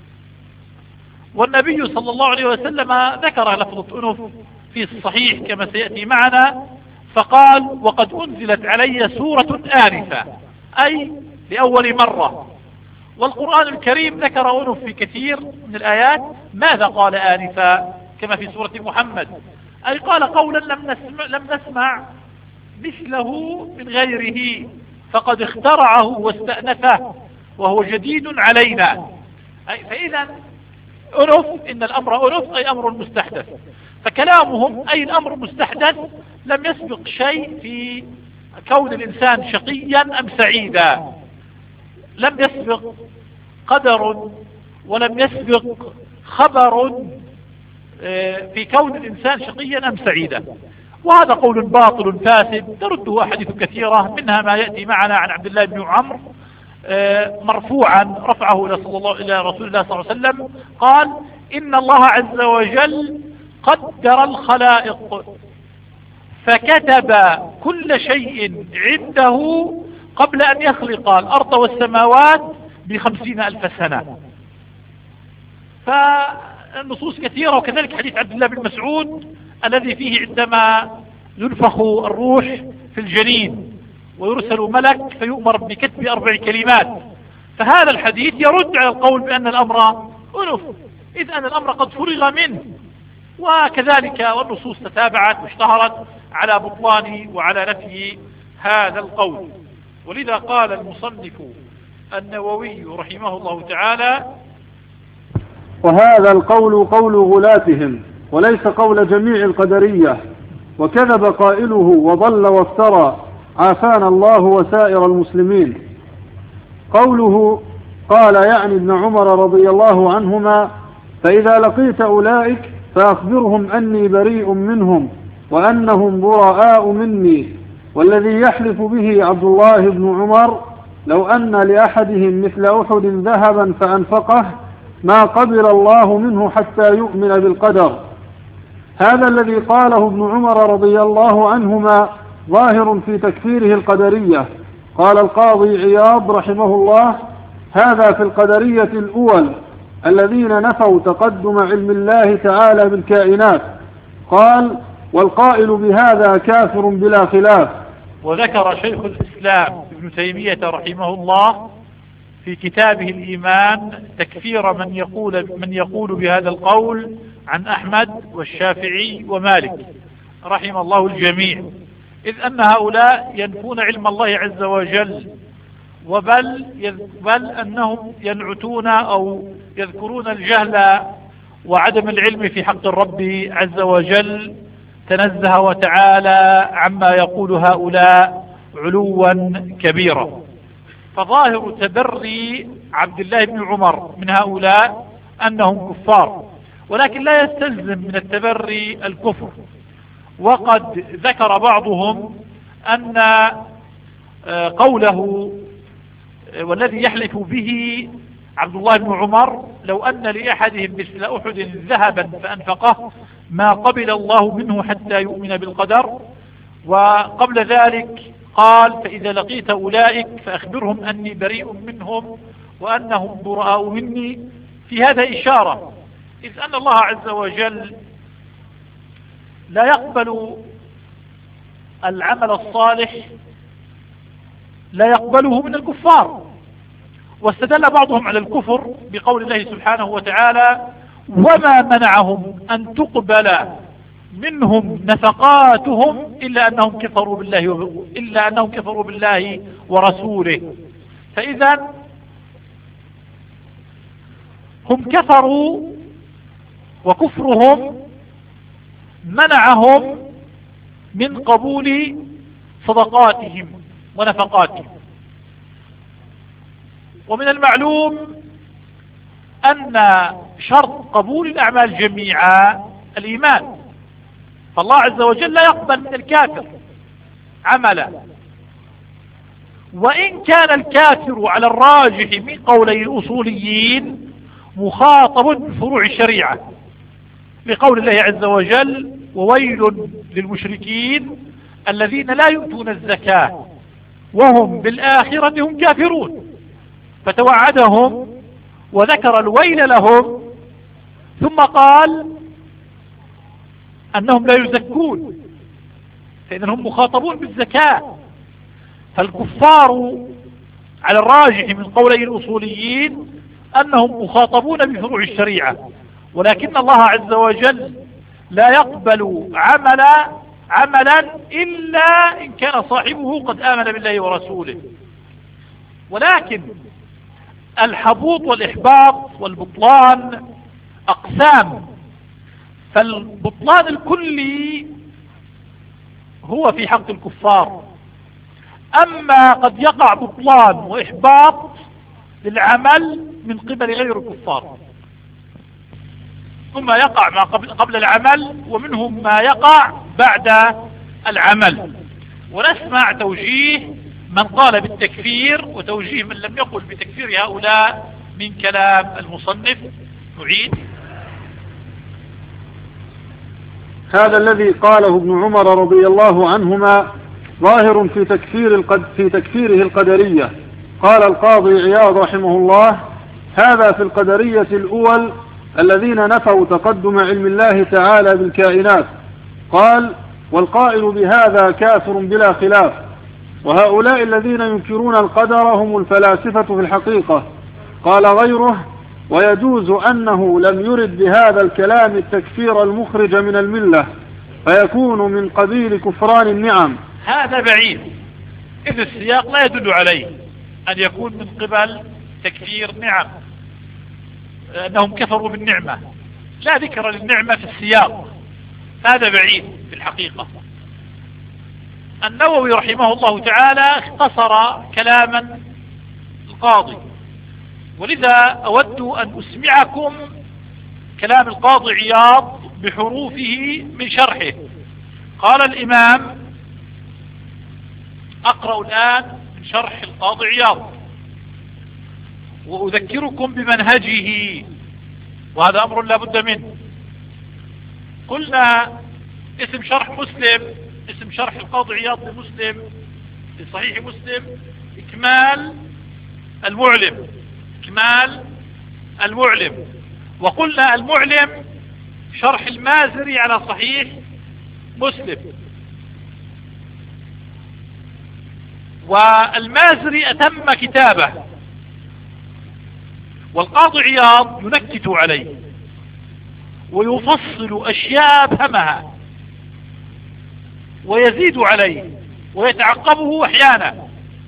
والنبي صلى الله عليه وسلم ذكر لفظة أنف في الصحيح كما سيأتي معنا، فقال وقد أنزلت علي سورة آنفة أي لأول مرة. والقرآن الكريم ذكر أنف في كثير من الآيات. ماذا قال آنفا؟ كما في سورة محمد، أي قال قولا لم نسمع, لم نسمع مثله من غيره، فقد اخترعه واستأنفه وهو جديد علينا. أي فإذا أنف إن الأمر أنف أي أمر مستحدث، فكلامهم أي الأمر مستحدث لم يسبق شيء في كون الإنسان شقيا أم سعيدا، لم يسبق قدر ولم يسبق خبر في كون الإنسان شقيا أم سعيدا. وهذا قول باطل فاسد ترده أحاديث كثيرة، منها ما يأتي معنا عن عبد الله بن عمرو مرفوعا رفعه إلى صلى الله إلى رسول الله صلى الله عليه وسلم، قال إن الله عز وجل قدر الخلائق فكتب كل شيء عنده قبل أن يخلق الأرض والسماوات بخمسين ألف سنة. فالنصوص كثيرة، وكذلك حديث عبد الله بن مسعود الذي فيه عندما ينفخ الروح في الجنين ويرسل ملك فيؤمر بكتب أربع كلمات، فهذا الحديث يرد على القول بأن الأمر أنف، إذ أن الأمر قد فرغ منه. وكذلك والنصوص تتابعت واشتهرت على بطلان وعلى نفي هذا القول. ولذا قال المصنف النووي رحمه الله تعالى: وهذا القول قول غلاتهم وليس قول جميع القدرية، وكذب قائله وضل وافترى، عافانا الله وسائر المسلمين. قوله قال يعني ابن عمر رضي الله عنهما: فإذا لقيت أولئك فأخبرهم أني بريء منهم وأنهم براء مني. والذي يحلف به عبد الله بن عمر: لو أن لأحدهم مثل أحد ذهبا فأنفقه ما قبل الله منه حتى يؤمن بالقدر. هذا الذي قاله ابن عمر رضي الله عنهما ظاهر في تكفيره القدرية. قال القاضي عياض رحمه الله: هذا في القدرية الأول الذين نفوا تقدم علم الله تعالى بالكائنات. قال: والقائل بهذا كافر بلا خلاف. وذكر شيخ الإسلام ابن تيمية رحمه الله في كتابه الإيمان تكفير من يقول, من يقول بهذا القول عن أحمد والشافعي ومالك رحم الله الجميع، إذ أن هؤلاء ينفون علم الله عز وجل، وبل بل أنهم ينعتون أو يذكرون الجهل وعدم العلم في حق الرب عز وجل، تنزه وتعالى عما يقول هؤلاء علوا كبيرا. فظاهر تبري عبد الله بن عمر من هؤلاء أنهم كفار، ولكن لا يستلزم من التبري الكفر. وقد ذكر بعضهم أن قوله والذي يحلف به عبد الله بن عمر: لو أن لأحدهم مثل أحد ذهبا فأنفقه ما قبل الله منه حتى يؤمن بالقدر. وقبل ذلك قال: فإذا لقيت أولئك فأخبرهم أني بريء منهم وأنهم براء مني. في هذا إشارة، إذ أن الله عز وجل لا يقبل العمل الصالح لا يقبله من الكفار. واستدل بعضهم على الكفر بقول الله سبحانه وتعالى: وما منعهم أن تقبل منهم نفقاتهم إلا أنهم كفروا بالله إلا أنهم كفروا بالله ورسوله. فإذا هم كفروا، وكفرهم منعهم من قبول صدقاتهم ونفقاتهم. ومن المعلوم أن شرط قبول الأعمال جميعا الإيمان، فالله عز وجل لا يقبل من الكافر عملا، وإن كان الكافر على الراجح من قولي الأصوليين مخاطب بفروع الشريعة، لقول الله عز وجل: وويل للمشركين الذين لا يؤتون الزكاة وهم بالآخرة هم كافرون. فتوعدهم وذكر الويل لهم، ثم قال أنهم لا يزكون، فإذا هم مخاطبون بالزكاة. فالكفار على الراجح من قولي الأصوليين أنهم مخاطبون بفروع الشريعة، ولكن الله عز وجل لا يقبل عملا عملا إلا إن كان صاحبه قد آمن بالله ورسوله. ولكن الحبوط والإحباط والبطلان أقسام، فالبطلان الكلي هو في حق الكفار، أما قد يقع بطلان وإحباط للعمل من قبل غير الكفار، ثم يقع ما قبل, قبل العمل، ومنهم ما يقع بعد العمل. ونسمع توجيه من قال بالتكفير وتوجيه من لم يقل بتكفير هؤلاء من كلام المصنف. نعيد. هذا الذي قاله ابن عمر رضي الله عنهما ظاهر في تكفير القد في تكفيره القدرية. قال القاضي عياض رحمه الله: هذا في القدرية الأول الذين نفوا تقدم علم الله تعالى بالكائنات. قال: والقائل بهذا كافر بلا خلاف. وهؤلاء الذين ينكرون القدر هم الفلاسفة في الحقيقة. قال غيره: ويجوز أنه لم يرد بهذا الكلام التكفير المخرج من الملة، فيكون من قبيل كفران النعم. هذا بعيد، إذ السياق لا يدل عليه أن يكون من قبل تكفير نعم، أنهم كفروا بالنعمة، لا ذكر للنعمة في السياق، هذا بعيد في الحقيقة. النووي رحمه الله تعالى اختصر كلاما القاضي، ولذا أود أن أسمعكم كلام القاضي عياض بحروفه من شرحه. قال الإمام، أقرأ الآن من شرح القاضي عياض وأذكركم بمنهجه، وهذا أمر لا بد منه. قلنا اسم شرح مسلم، اسم شرح القاضي عياض لمسلم في صحيح مسلم إكمال المعلم، إكمال المعلم. وقلنا المعلم شرح المازري على صحيح مسلم، والمازري أتم كتابه، والقاضي عياض ينكت عليه ويفصل أشياء أبهمها ويزيد عليه ويتعقبه أحيانا.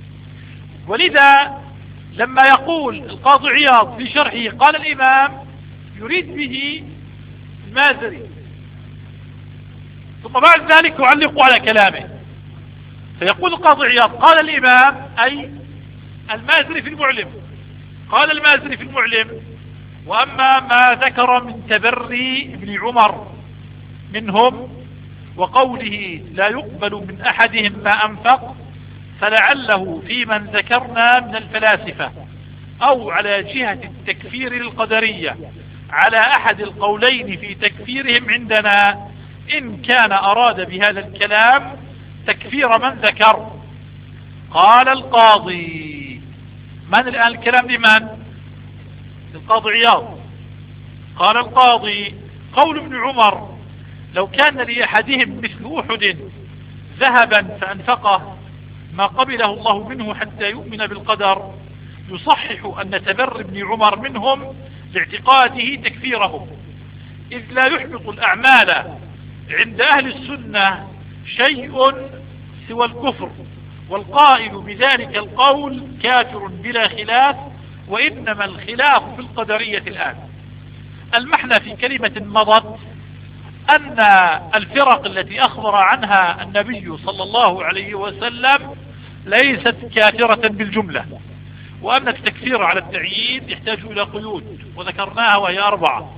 ولذا لما يقول القاضي عياض في شرحه قال الإمام يريد به المازري، ثم بعد ذلك يعلق على كلامه، فيقول القاضي عياض قال الإمام أي المازري في المعلم، قال المازري في المعلم: وأما ما ذكر من تبري ابن عمر منهم وقوله لا يقبل من أحدهم ما أنفق، فلعله في من ذكرنا من الفلاسفة أو على جهة التكفير للقدرية على أحد القولين في تكفيرهم عندنا، إن كان أراد بهذا الكلام تكفير من ذكر. قال القاضي، من الآن الكلام لمن؟ للقاضي عياض. قال القاضي: قول ابن عمر لو كان لأحدهم مثل أحد ذهبا فأنفقه ما قبله الله منه حتى يؤمن بالقدر، يصحح أن تبر ابن عمر منهم لاعتقاده تكفيرهم، إذ لا يحبط الأعمال عند أهل السنة شيء سوى الكفر، والقائل بذلك القول كافر بلا خلاف، وإنما الخلاف في القدرية الآن. المحنى في كلمة مضت أن الفرق التي أخبر عنها النبي صلى الله عليه وسلم ليست كافرة بالجملة، وأن التكفير على التعيين يحتاج إلى قيود، وذكرناها وهي أربعة.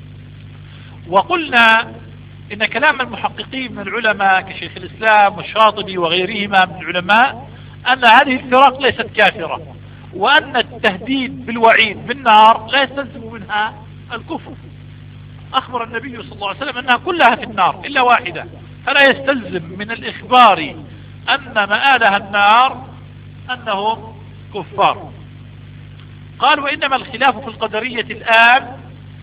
وقلنا إن كلام المحققين من العلماء كشيخ الإسلام والشاطبي وغيرهما من العلماء أن هذه الفرق ليست كافرة، وأن التهديد بالوعيد بالنار لا يستلزم منها الكفر. أخبر النبي صلى الله عليه وسلم أنها كلها في النار إلا واحدة، فلا يستلزم من الإخبار أن مآلها النار أنهم كفار. قال: وإنما الخلاف في القدرية الآن.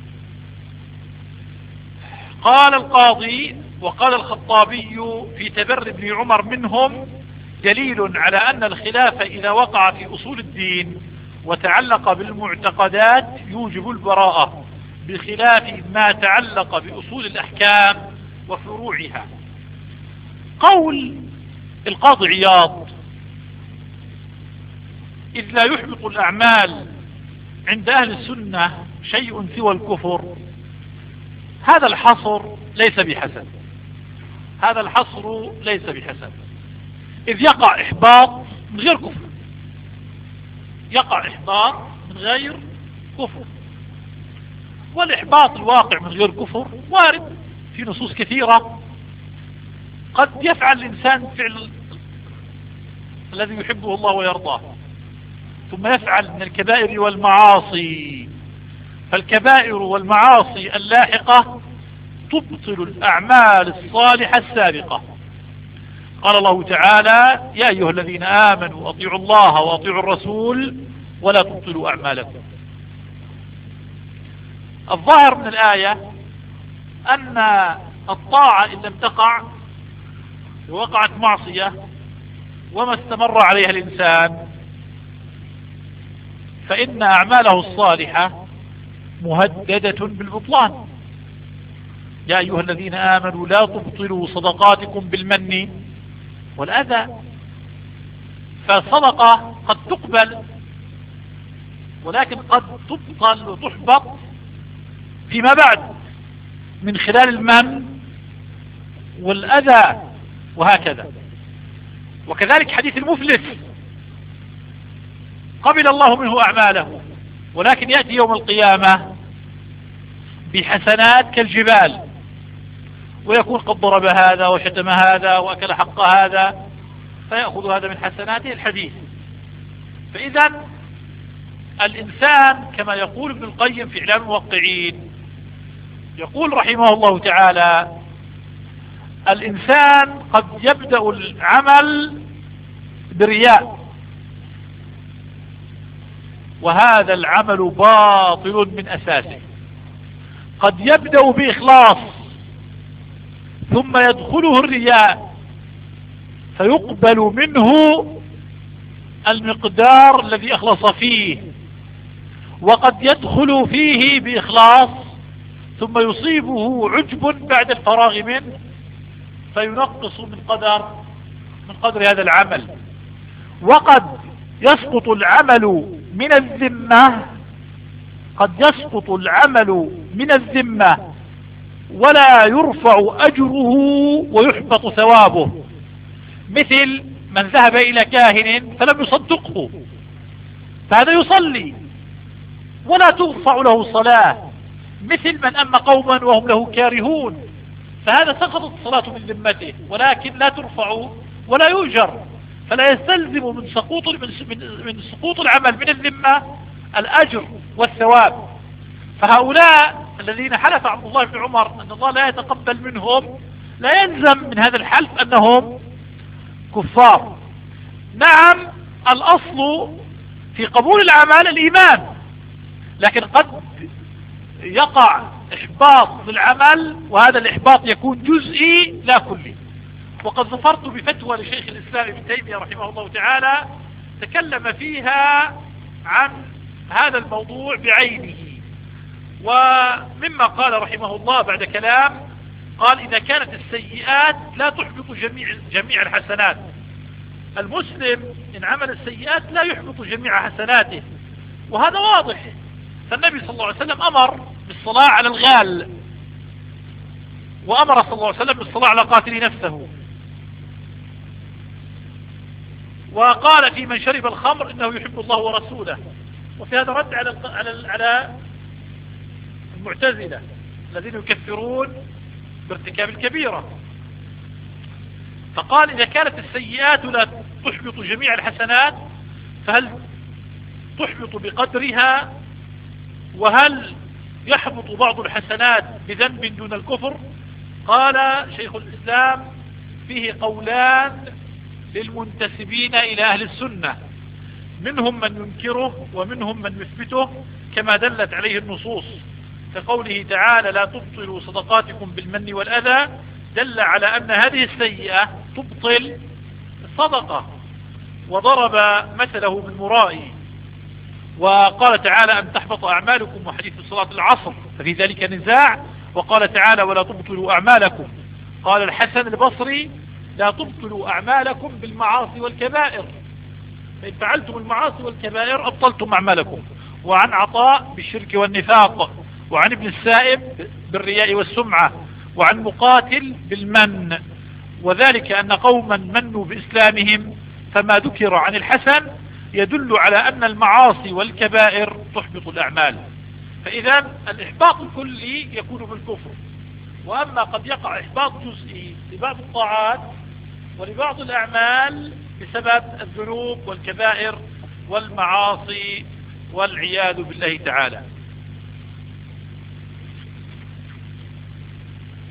قال القاضي: وقال الخطابي في تبر ابن عمر منهم دليل على أن الخلاف إذا وقع في أصول الدين وتعلق بالمعتقدات يوجب البراءة، بخلاف ما تعلق بأصول الأحكام وفروعها. قول القاضي عياض: إذ لا يحبط الأعمال عند أهل السنة شيء سوى الكفر، هذا الحصر ليس بحسن، هذا الحصر ليس بحسن، إذ يقع إحباط من غير كفر، يقع إحباط من غير كفر، والإحباط الواقع من غير كفر وارد في نصوص كثيرة. قد يفعل الإنسان فعل الذي يحبه الله ويرضاه، ثم يفعل من الكبائر والمعاصي، فالكبائر والمعاصي اللاحقة تبطل الأعمال الصالحة السابقة. قال الله تعالى: يا أيها الذين آمنوا أطيعوا الله وأطيعوا الرسول ولا تبطلوا أعمالكم. الظاهر من الآية أن الطاعة إن لم تقع ووقعت معصية وما استمر عليها الإنسان فإن أعماله الصالحة مهددة بالبطلان. يا أيها الذين آمنوا لا تبطلوا صدقاتكم بالمن والأذى. فالصدقة قد تقبل ولكن قد تبطل وتحبط فيما بعد من خلال المن والأذى وهكذا. وكذلك حديث المفلس: قبل الله منه أعماله ولكن يأتي يوم القيامة بحسنات كالجبال ويكون قد ضرب هذا وشتم هذا وأكل حق هذا فيأخذ هذا من حسناته الحديث. فإذا الإنسان كما يقول ابن القيم في إعلام الموقعين، يقول رحمه الله تعالى: الإنسان قد يبدأ العمل برياء وهذا العمل باطل من أساسه. قد يبدأ بإخلاص ثم يدخله الرياء فيقبل منه المقدار الذي أخلص فيه، وقد يدخل فيه بإخلاص ثم يصيبه عجب بعد الفراغ منه فينقص من قدر من قدر هذا العمل. وقد يسقط العمل من الذمة قد يسقط العمل من الذمة ولا يرفع أجره ويحبط ثوابه، مثل من ذهب إلى كاهن فلم يصدقه فهذا يصلي ولا ترفع له صلاة، مثل من أما قوما وهم له كارهون فهذا سقطت الصلاة من ذمته ولكن لا ترفع ولا يؤجر، فلا يستلزم من سقوط من, من سقوط العمل من الذمة الأجر والثواب. فهؤلاء الذين حلف عبد الله بن عمر أن الله لا يتقبل منهم لا يلزم من هذا الحلف أنهم كفار. نعم الأصل في قبول الأعمال الإيمان، لكن قد يقع إحباط للعمل وهذا الإحباط يكون جزئي لا كلي. وقد ظفرت بفتوى لشيخ الإسلام ابن تيمية رحمه الله تعالى تكلم فيها عن هذا الموضوع بعينه، ومما قال رحمه الله بعد كلام قال: إذا كانت السيئات لا تحبط جميع, جميع الحسنات. المسلم إن عمل السيئات لا يحبط جميع حسناته وهذا واضح. فالنبي صلى الله عليه وسلم أمر بالصلاة على الغال وأمر صلى الله عليه وسلم بالصلاة على قاتل نفسه، وقال في من شرب الخمر إنه يحب الله ورسوله. وفي هذا رد على على على المعتزلة الذين يكفرون بارتكاب الكبيرة. فقال: إذا كانت السيئات لا تحبط جميع الحسنات فهل تحبط بقدرها؟ وهل يحبط بعض الحسنات بذنب دون الكفر؟ قال شيخ الإسلام: فيه قولان للمنتسبين إلى أهل السنة، منهم من ينكره ومنهم من يثبته كما دلت عليه النصوص، كقوله تعالى: لا تبطلوا صدقاتكم بالمن والأذى، دل على أن هذه السيئة تبطل الصدقة، وضرب مثله بالمرائي، وقال تعالى: أن تحبط أعمالكم، وحديث صلاة العصر ففي ذلك نزاع. وقال تعالى: ولا تبطلوا أعمالكم. قال الحسن البصري: لا تبطلوا أعمالكم بالمعاصي والكبائر، فإن فعلتم المعاصي والكبائر أبطلتم أعمالكم. وعن عطاء بالشرك والنفاق، وعن ابن السائب بالرياء والسمعة، وعن مقاتل بالمن، وذلك أن قوما منوا بإسلامهم، فما ذكر عن الحسن يدل على أن المعاصي والكبائر تحبط الأعمال. فإذا الإحباط الكلي يكون بالكفر، وأما قد يقع إحباط جزئي لبعض الطاعات ولبعض الأعمال بسبب الذنوب والكبائر والمعاصي والعياذ بالله تعالى.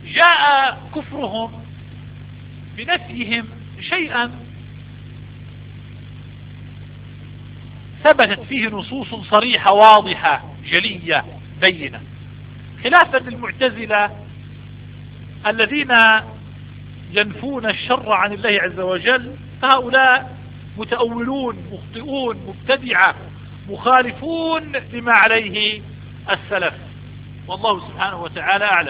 جاء كفرهم بنفيهم شيئا ثبتت فيه نصوص صريحة واضحة جلية بينة، خلافا للمعتزلة الذين ينفون الشر عن الله عز وجل، فهؤلاء متأولون مخطئون مبتدعة مخالفون لما عليه السلف، والله سبحانه وتعالى أعلم.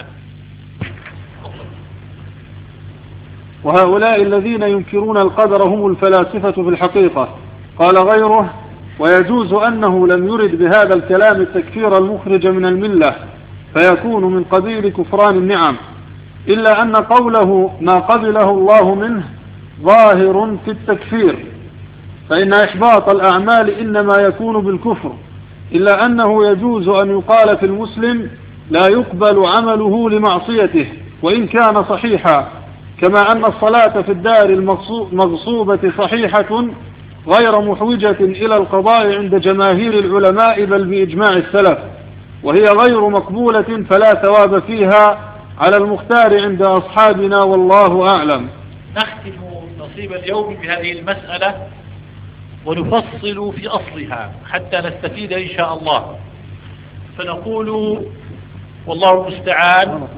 وهؤلاء الذين ينكرون القدر هم الفلاسفة في الحقيقة. قال غيره: ويجوز أنه لم يرد بهذا الكلام التكفير المخرج من الملة فيكون من قبيل كفران النعم، إلا أن قوله ما قبله الله منه ظاهر في التكفير، فإن إحباط الأعمال إنما يكون بالكفر، إلا أنه يجوز أن يقال في المسلم لا يقبل عمله لمعصيته وإن كان صحيحا، كما أن الصلاة في الدار المغصوبة صحيحة غير محوجة إلى القضاء عند جماهير العلماء بل بإجماع السلف، وهي غير مقبولة فلا ثواب فيها على المختار عند أصحابنا والله أعلم. نختم نصيب اليوم بهذه المسألة ونفصل في أصلها حتى نستفيد إن شاء الله، فنقول والله المستعان: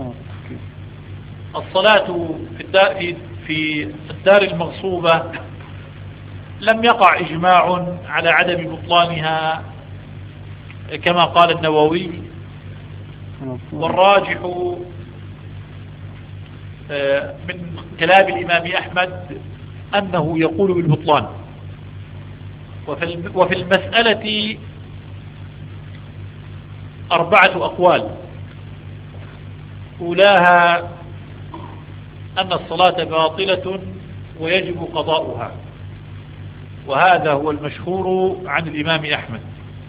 الصلاة في الدار, في, في الدار المغصوبة لم يقع إجماع على عدم بطلانها كما قال النووي، والراجح من كلام الإمام أحمد أنه يقول بالبطلان. وفي المسألة أربعة أقوال، أولاها أن الصلاة باطلة ويجب قضاؤها، وهذا هو المشهور عن الإمام أحمد.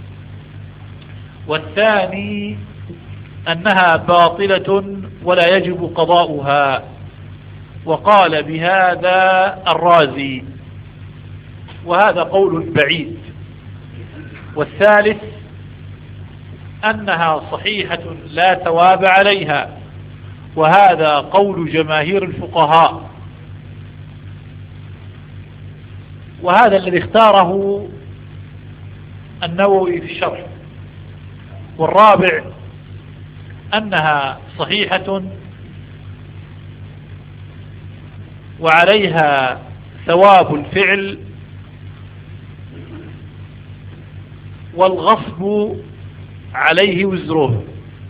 والثاني أنها باطلة ولا يجب قضاؤها، وقال بهذا الرازي، وهذا قول بعيد. والثالث أنها صحيحة لا ثواب عليها، وهذا قول جماهير الفقهاء، وهذا الذي اختاره النووي في الشرح. والرابع أنها صحيحة وعليها ثواب الفعل، والغصب عليه وزره،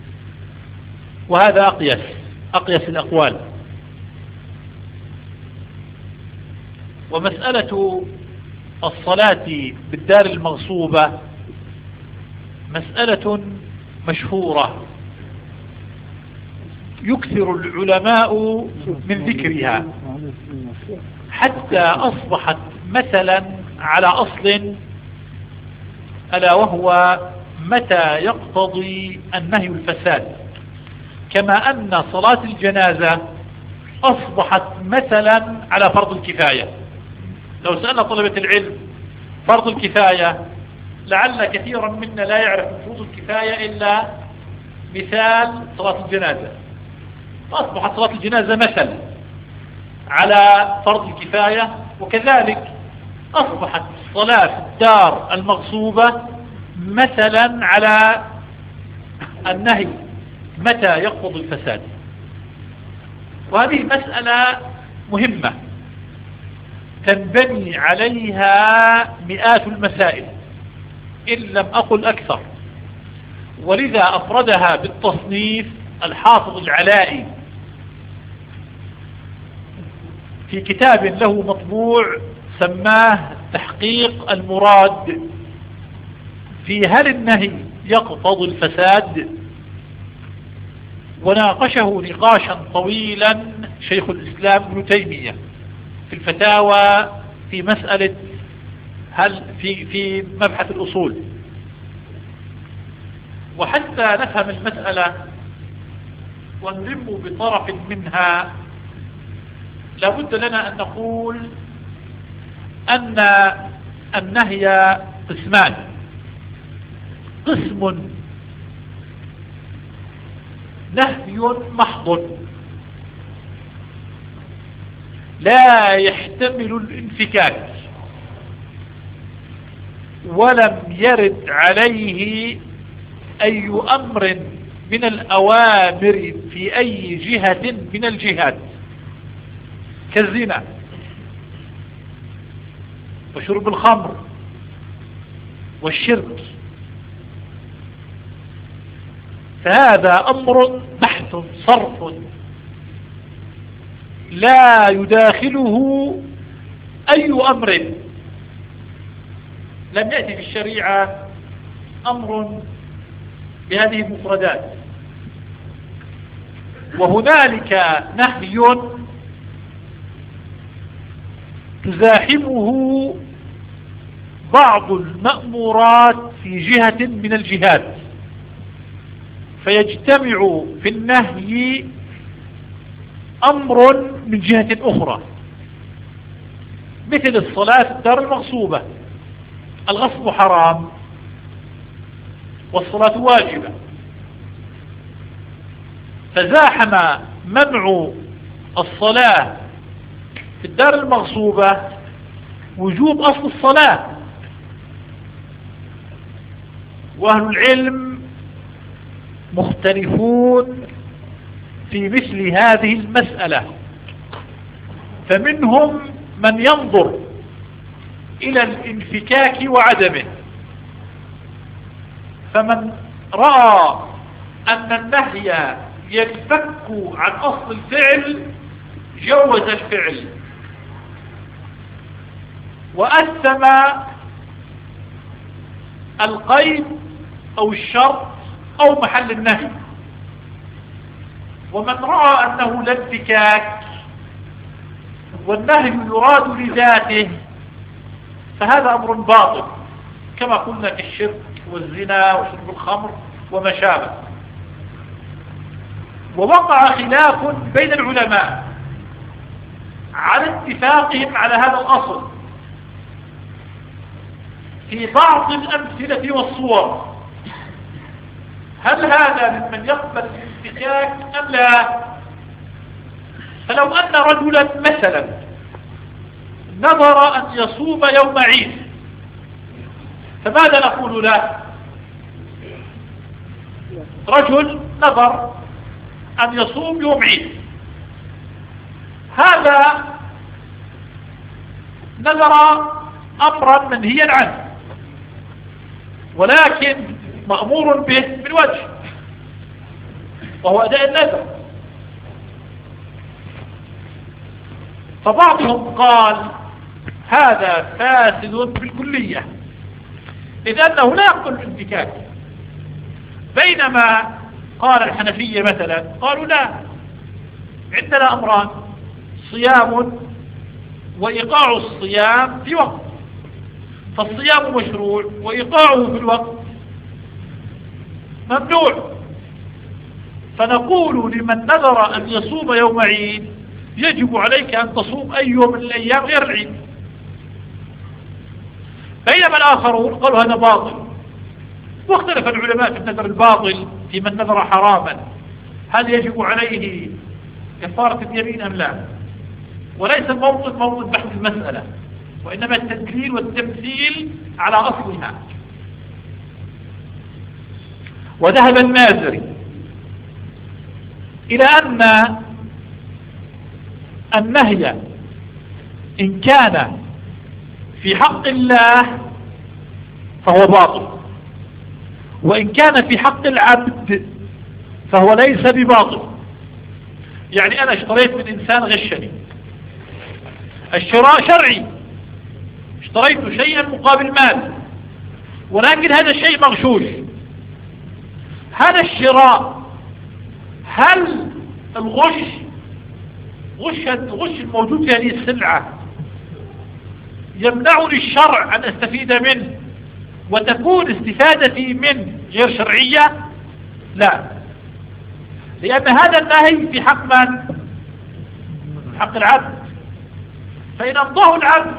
وهذا أقيس أقيس الأقوال. ومسألة الصلاة بالدار المغصوبة مسألة مشهورة يكثر العلماء من ذكرها، حتى أصبحت مثلا على أصل، ألا وهو متى يقتضي النهي الفساد، كما أن صلاة الجنازة أصبحت مثلا على فرض الكفاية. لو سألنا طلبة العلم فرض الكفاية، لعل كثيرا منا لا يعرف فروض الكفاية إلا مثال صلاة الجنازة، فأصبحت صلاة الجنازة مثل على فرض الكفاية. وكذلك أصبحت الصلاة في الدار المغصوبة مثلا على النهي متى يقتضي الفساد. وهذه مسألة مهمة تنبني عليها مئات المسائل إن لم أقل أكثر، ولذا أفردها بالتصنيف الحافظ العلائي في كتاب له مطبوع سماه تحقيق المراد في هل النهي يقتضي الفساد، وناقشه نقاشا طويلا شيخ الإسلام ابن تيمية في الفتاوى في مسألة هل في في مبحث الأصول. وحتى نفهم المسألة ونلم بطرف منها لابد لنا أن نقول أن النهي قسمان: قسم نهي محض لا يحتمل الانفكاك، ولم يرد عليه أي أمر من الأوامر في أي جهة من الجهات، كالزنا وشرب الخمر والشرك، فهذا أمر بحث صرف لا يداخله أي أمر. لم يأتي في الشريعة أمر بهذه المفردات. وهنالك نهي تزاحمه بعض المأمورات في جهة من الجهات، فيجتمع في النهي أمر من جهة أخرى، مثل الصلاة في الدار المغصوبة، الغصب حرام والصلاة واجبة، فزاحم منع الصلاة في الدار المغصوبة وجوب أصل الصلاة. وأهل العلم مختلفون في مثل هذه المسألة، فمنهم من ينظر إلى الانفكاك وعدمه، فمن رأى أن النهي ينفك عن أصل الفعل جوز الفعل، وأثم القيد أو الشرط أو محل النهي. ومن رأى أنه لا انفكاك والنهي يراد لذاته فهذا أمر باطل، كما قلنا كالشرك والزنا وشرب الخمر وما شابه. ووقع خلاف بين العلماء على اتفاقهم على هذا الأصل في بعض الأمثلة والصور، هل هذا ممن يقبل الانفكاك أم لا؟ فلو أن رجلا مثلا نظر أن يصوم يوم عيد، فماذا نقول له؟ رجل نظر أن يصوم يوم عيد، هذا نظر أمرا منهيا عنه ولكن مأمور به من وجه، وهو أداء النذر. فبعضهم قال هذا فاسد بالكلية، إذ أنه لا يقبل الانفكاك، بينما قال الحنفية مثلا قالوا لا، عندنا أمران: صيام وإيقاع الصيام في وقت، فالصيام مشروع وإيقاعه في الوقت ممنوع. فنقول لمن نذر أن يصوم يوم عيد يجب عليك أن تصوم أي يوم من الأيام غير العيد، بينما الآخرون قالوا هذا باطل. واختلف العلماء في النذر الباطل في من نذر حراما، هل يجب عليه كفارة اليمين أم لا؟ وليس الموطن موطن بحث المسألة، وإنما التدليل والتمثيل على أصلها. وذهب المازري إلى أن النهي إن كان في حق الله فهو باطل، وإن كان في حق العبد فهو ليس بباطل. يعني أنا اشتريت من إنسان غشني، الشراء شرعي، اشتريت شيئا مقابل مال، ولكن هذا الشيء مغشوش. هذا الشراء، هل الغش غش الغش الموجود في هذه السلعة يمنعني الشرع أن أستفيد منه وتكون استفادتي منه غير شرعية؟ لا، لأن هذا النهي في حق من؟ حق العبد. فإن أمضاه العبد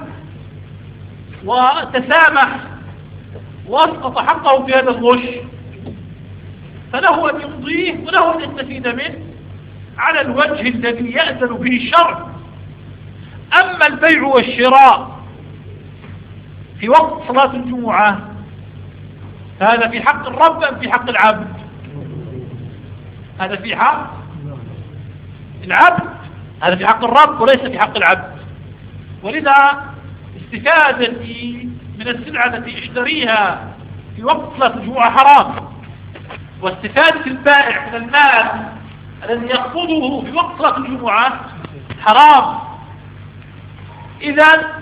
وتسامح وأسقط حقه في هذا الغش فله أن يمضيه وله أن يستفيد منه على الوجه الذي يأذن به الشرع. أما البيع والشراء في وقت صلاة الجمعة هذا في حق الرب أم في حق العبد؟ هذا في حق العبد، هذا في حق الرب وليس في حق العبد. ولذا استفادتي من السلعة التي اشتريها في وقت صلاة الجمعة حرام، واستفادة البائع من المال الذي يقبضه في وقت صلاة الجمعة حرام. إذن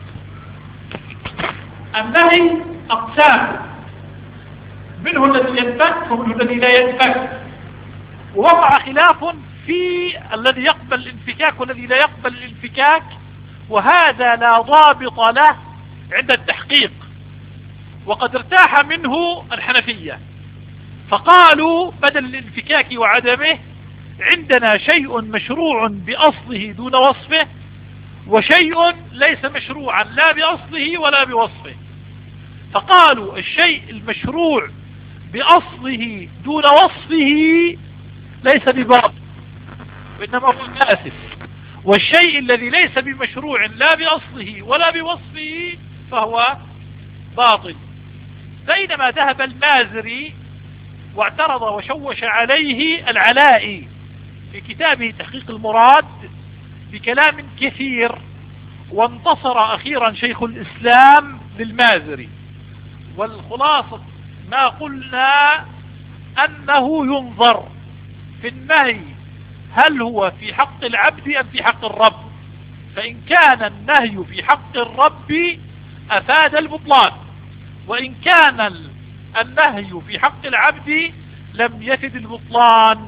النهي أقسام، منه الذي ينفك ومنه الذي لا ينفك، ووقع خلاف في الذي يقبل الانفكاك والذي لا يقبل الانفكاك، وهذا لا ضابط له عند التحقيق. وقد ارتاح منه الحنفية فقالوا بدل الانفكاك وعدمه عندنا شيء مشروع بأصله دون وصفه، وشيء ليس مشروعا لا بأصله ولا بوصفه. فقالوا الشيء المشروع بأصله دون وصفه ليس بباطل وإنما هو كاسف، والشيء الذي ليس بمشروع لا بأصله ولا بوصفه فهو باطل. بينما ذهب المازري واعترض وشوش عليه العلائي في كتابه تحقيق المراد بكلام كثير، وانتصر أخيرا شيخ الإسلام للمازري. والخلاصة ما قلنا أنه ينظر في النهي هل هو في حق العبد أم في حق الرب. فإن كان النهي في حق الرب أفاد البطلان، وإن كان النهي في حق العبد لم يفد البطلان.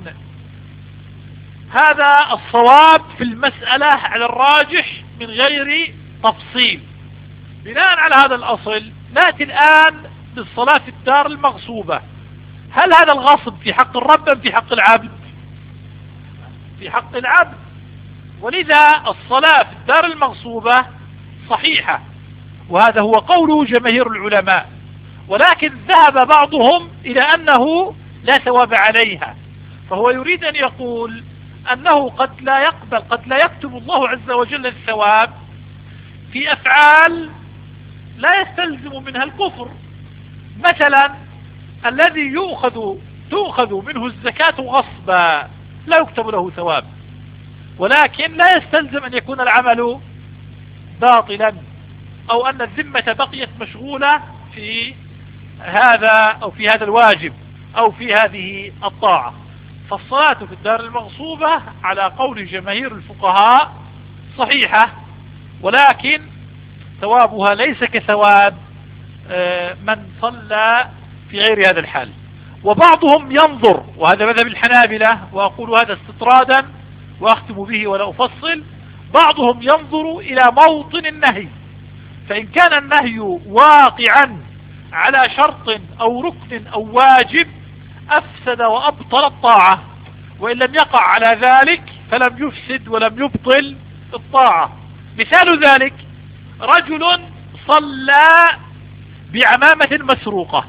هذا الصواب في المسألة على الراجح من غير تفصيل. بناء على هذا الأصل نأتي الآن للصلاة في الدار المغصوبة. هل هذا الغصب في حق الرب أم في حق العبد؟ في حق العبد. ولذا الصلاة في الدار المغصوبة صحيحة، وهذا هو قول جماهير العلماء، ولكن ذهب بعضهم إلى أنه لا ثواب عليها. فهو يريد أن يقول أنه قد لا يقبل قد لا يكتب الله عز وجل الثواب في أفعال لا يستلزم منها الكفر. مثلا الذي يؤخذ تؤخذ منه الزكاة غصبا لا يكتب له ثواب، ولكن لا يستلزم أن يكون العمل باطلا، أو أن الذمة بقيت مشغولة في هذا أو في هذا الواجب أو في هذه الطاعة. فالصلاة في الدار المغصوبة على قول جماهير الفقهاء صحيحة، ولكن ثوابها ليس كثواب من صلى في غير هذا الحال. وبعضهم ينظر، وهذا مذهب الحنابلة وأقول هذا استطرادا وأختم به ولا أفصل، بعضهم ينظر إلى موطن النهي، فإن كان النهي واقعا على شرط أو ركن أو واجب أفسد وأبطل الطاعة، وإن لم يقع على ذلك فلم يفسد ولم يبطل الطاعة. مثال ذلك رجل صلى بعمامة مسروقة،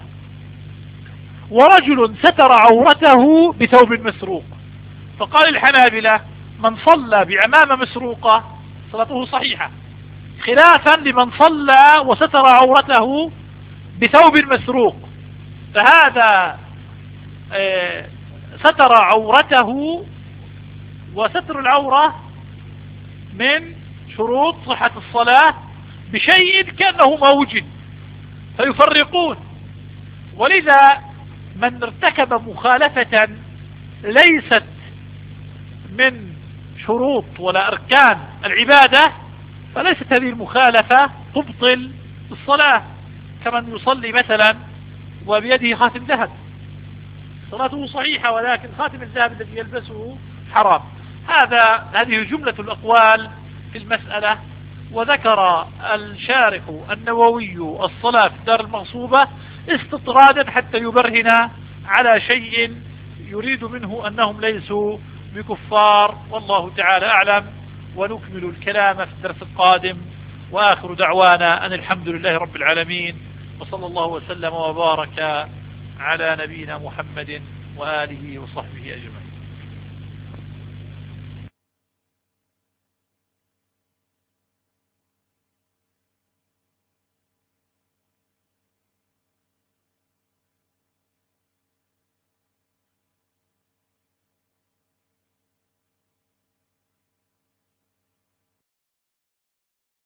ورجل ستر عورته بثوب مسروق، فقال الحنابلة من صلى بعمامة مسروقة صلاته صحيحة، خلافا لمن صلى وستر عورته بثوب مسروق. فهذا اه ستر عورته، وستر العورة من شروط صحة الصلاة بشيء كأنه ما وجد، فيفرقون. ولذا من ارتكب مخالفة ليست من شروط ولا أركان العبادة فليست هذه المخالفة تبطل الصلاة، كمن يصلي مثلا وبيده خاتم ذهب صلاته صحيحة، ولكن خاتم الذهب الذي يلبسه حرام. هذا هذه جملة الأقوال في المسألة. وذكر الشارح النووي الصلاة في الدار المغصوبة استطرادا حتى يبرهن على شيء يريد منه أنهم ليسوا بكفار، والله تعالى أعلم. ونكمل الكلام في الدرس القادم، وآخر دعوانا أن الحمد لله رب العالمين، وصلى الله وسلم وبارك على نبينا محمد وآله وصحبه أجمعين.